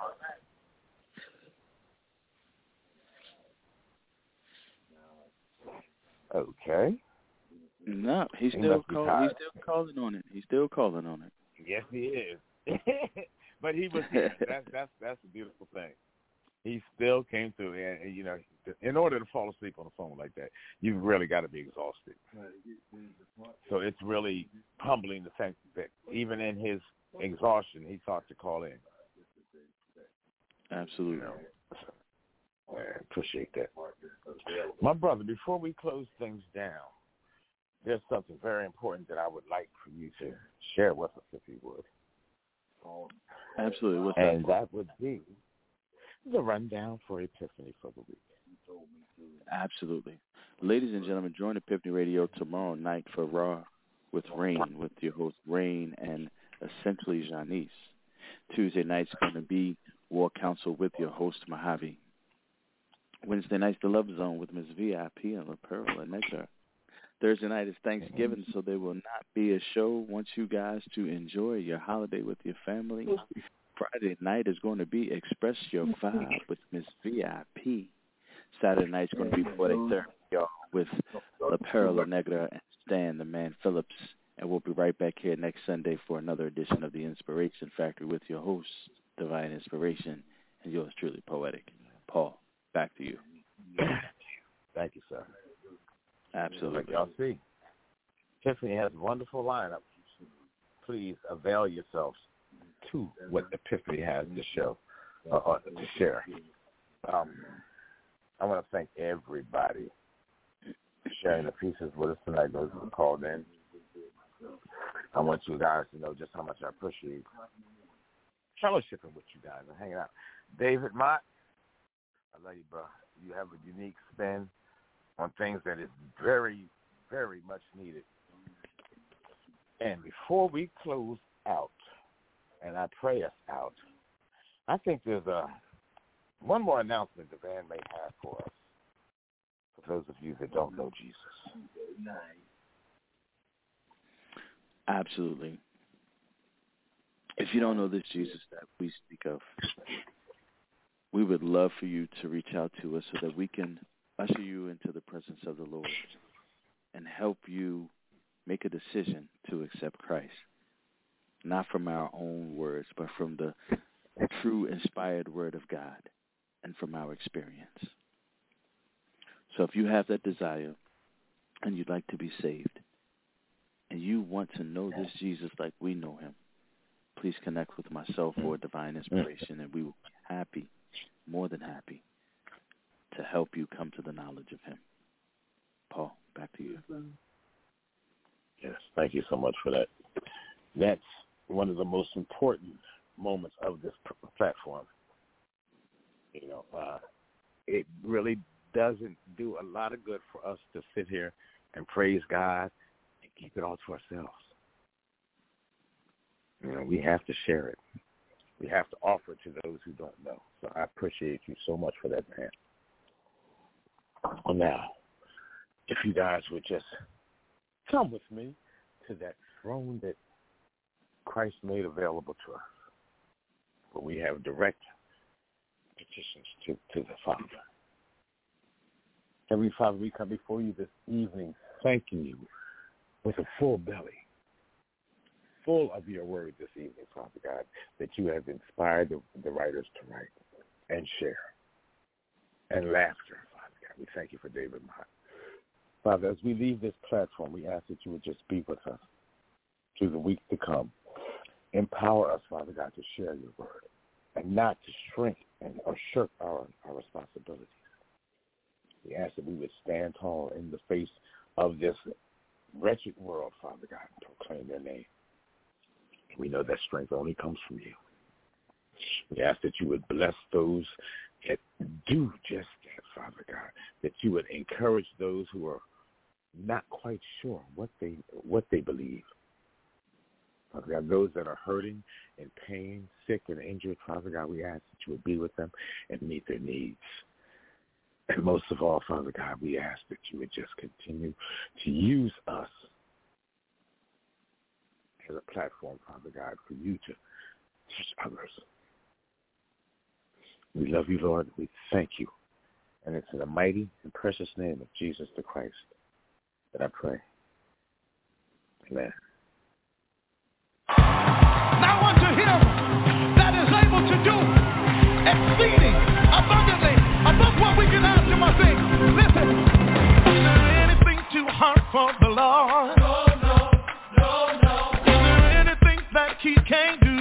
Okay. No, he's still calling on it. He's still calling on it. Yes, he is. But he was here. That's a beautiful thing. He still came through, and you know, in order to fall asleep on the phone like that, you've really got to be exhausted. So it's really humbling to think that even in his exhaustion, he thought to call in. Absolutely. You know, I appreciate that. My brother, before we close things down, there's something very important that I would like for you to share with us, if you would. Absolutely. What's and that would be the rundown for Epiphany for the week. Absolutely. Ladies and gentlemen, join Epiphany Radio tomorrow night for Raw with Rain, with your host Rain and essentially Janice. Tuesday night's going to be War Council with your host Mojave. Wednesday night's The Love Zone with Ms. VIP and La Pearl and Nectar. Thursday night is Thanksgiving, so there will not be a show. Want you guys to enjoy your holiday with your family. Friday night is going to be Express Your Vibe with Miss VIP. Saturday night's going to be Poetic Therapy, y'all, with La Perla Negra and Stan the Man Phillips. And we'll be right back here next Sunday for another edition of the Inspiration Factory with your host, Divine Inspiration, and yours truly, Poetic. Paul, back to you. Thank you, sir. Absolutely. Like y'all see, Epiphany has a wonderful lineup. Please avail yourselves to what Epiphany has to show, to share. I want to thank everybody sharing the pieces with us tonight, those who called in. I want you guys to know just how much I appreciate fellowshipping with you guys and hanging out. David Mott, I love you, bro. You have a unique spin on things that is very, very much needed. And before we close out, and I pray us out, I think there's one more announcement the band may have for us, for those of you that don't know Jesus. Absolutely. If you don't know this Jesus that we speak of, we would love for you to reach out to us so that we can usher you into the presence of the Lord and help you make a decision to accept Christ, not from our own words, but from the true inspired word of God and from our experience. So if you have that desire and you'd like to be saved and you want to know this Jesus like we know him, please connect with myself or Divine Inspiration, and we will be happy, more than happy, to help you come to the knowledge of him. Paul, back to you. Yes, thank you so much for that. That's one of the most important moments of this platform. You know, it really doesn't do a lot of good for us to sit here and praise God and keep it all to ourselves. You know, we have to share it. We have to offer it to those who don't know. So I appreciate you so much for that, man. Well, now, if you guys would just come with me to that throne that Christ made available to us, where we have direct petitions to the Father. Heavenly Father, we come before you this evening thanking you with a full belly, full of your word this evening, Father God, that you have inspired the writers to write and share. and laughter, Father God. We thank you for David Mott. Father, as we leave this platform, we ask that you would just be with us through the weeks to come. Empower us, Father God, to share your word and not to shrink or shirk our responsibilities. We ask that we would stand tall in the face of this wretched world, Father God, and proclaim your name. We know that strength only comes from you. We ask that you would bless those that do just that, Father God, that you would encourage those who are not quite sure what they believe. Father God, those that are hurting, in pain, sick, and injured, Father God, we ask that you would be with them and meet their needs. And most of all, Father God, we ask that you would just continue to use us as a platform, Father God, for you to touch others. We love you, Lord. We thank you. And it's in the mighty and precious name of Jesus the Christ that I pray. Amen. Now unto him that is able to do exceeding abundantly above what we can ask him, I think. Listen, is there anything too hard for the Lord? No. Is there anything that he can't do?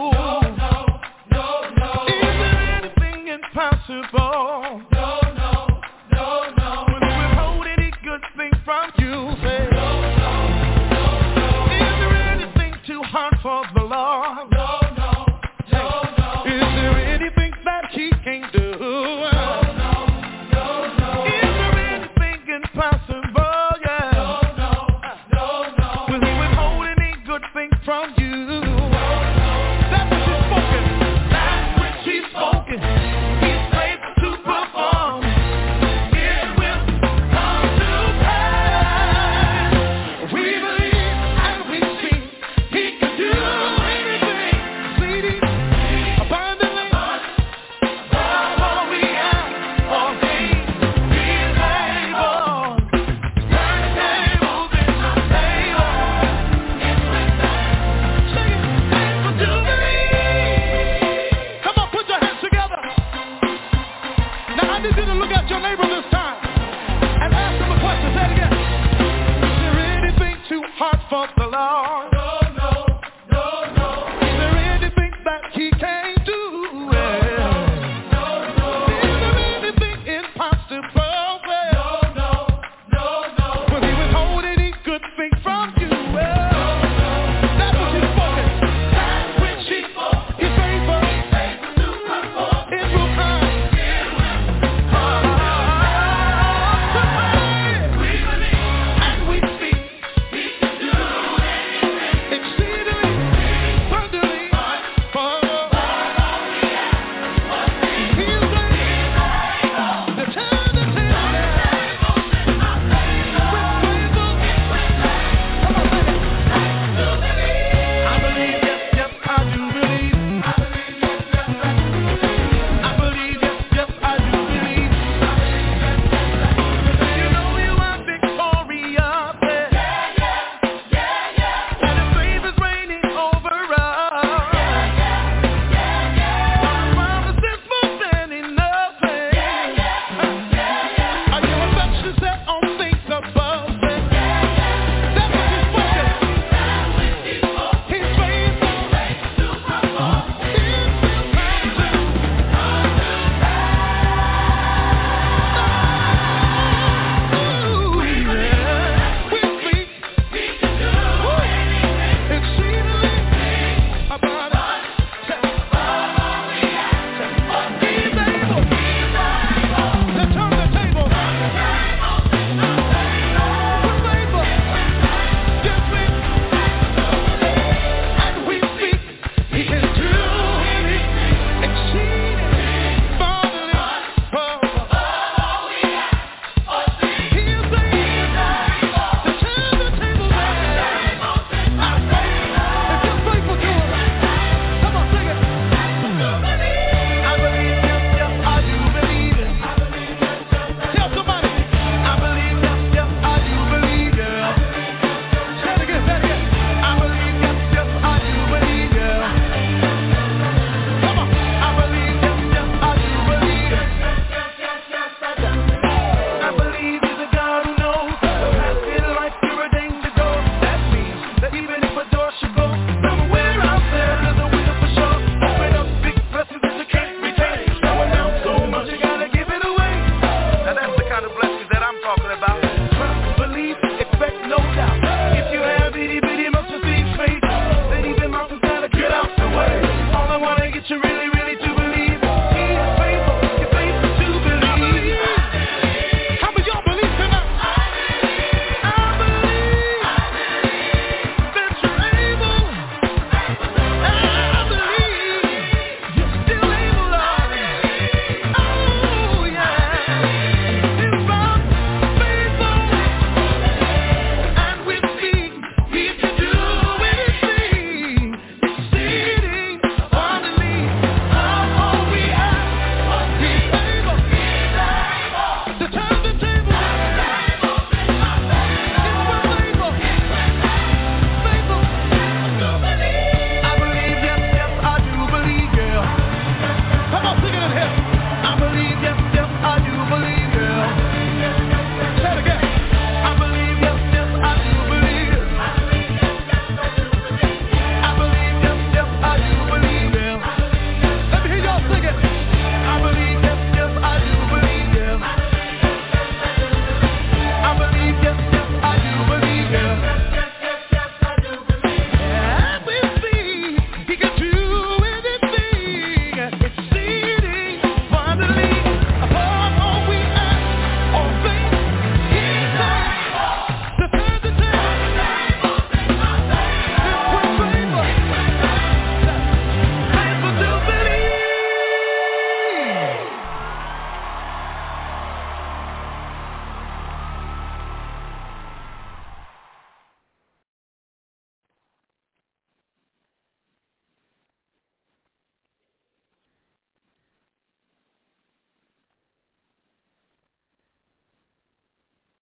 No. Is there anything impossible? No. Will he withhold any good thing from you? Say, no. Is there anything too hard for the Lord? No. Is there anything that he can't do? From you. That which is spoken. That which he's spoken. He's faithful to perform. It will come to pass. We believe and we see he can do anything. Exceeding abundantly above all we ask or think. He is able. Turn the tables in our favor. I need you to look at your neighbor this time and ask him a question. Say it again. Is there anything too hard for the Lord?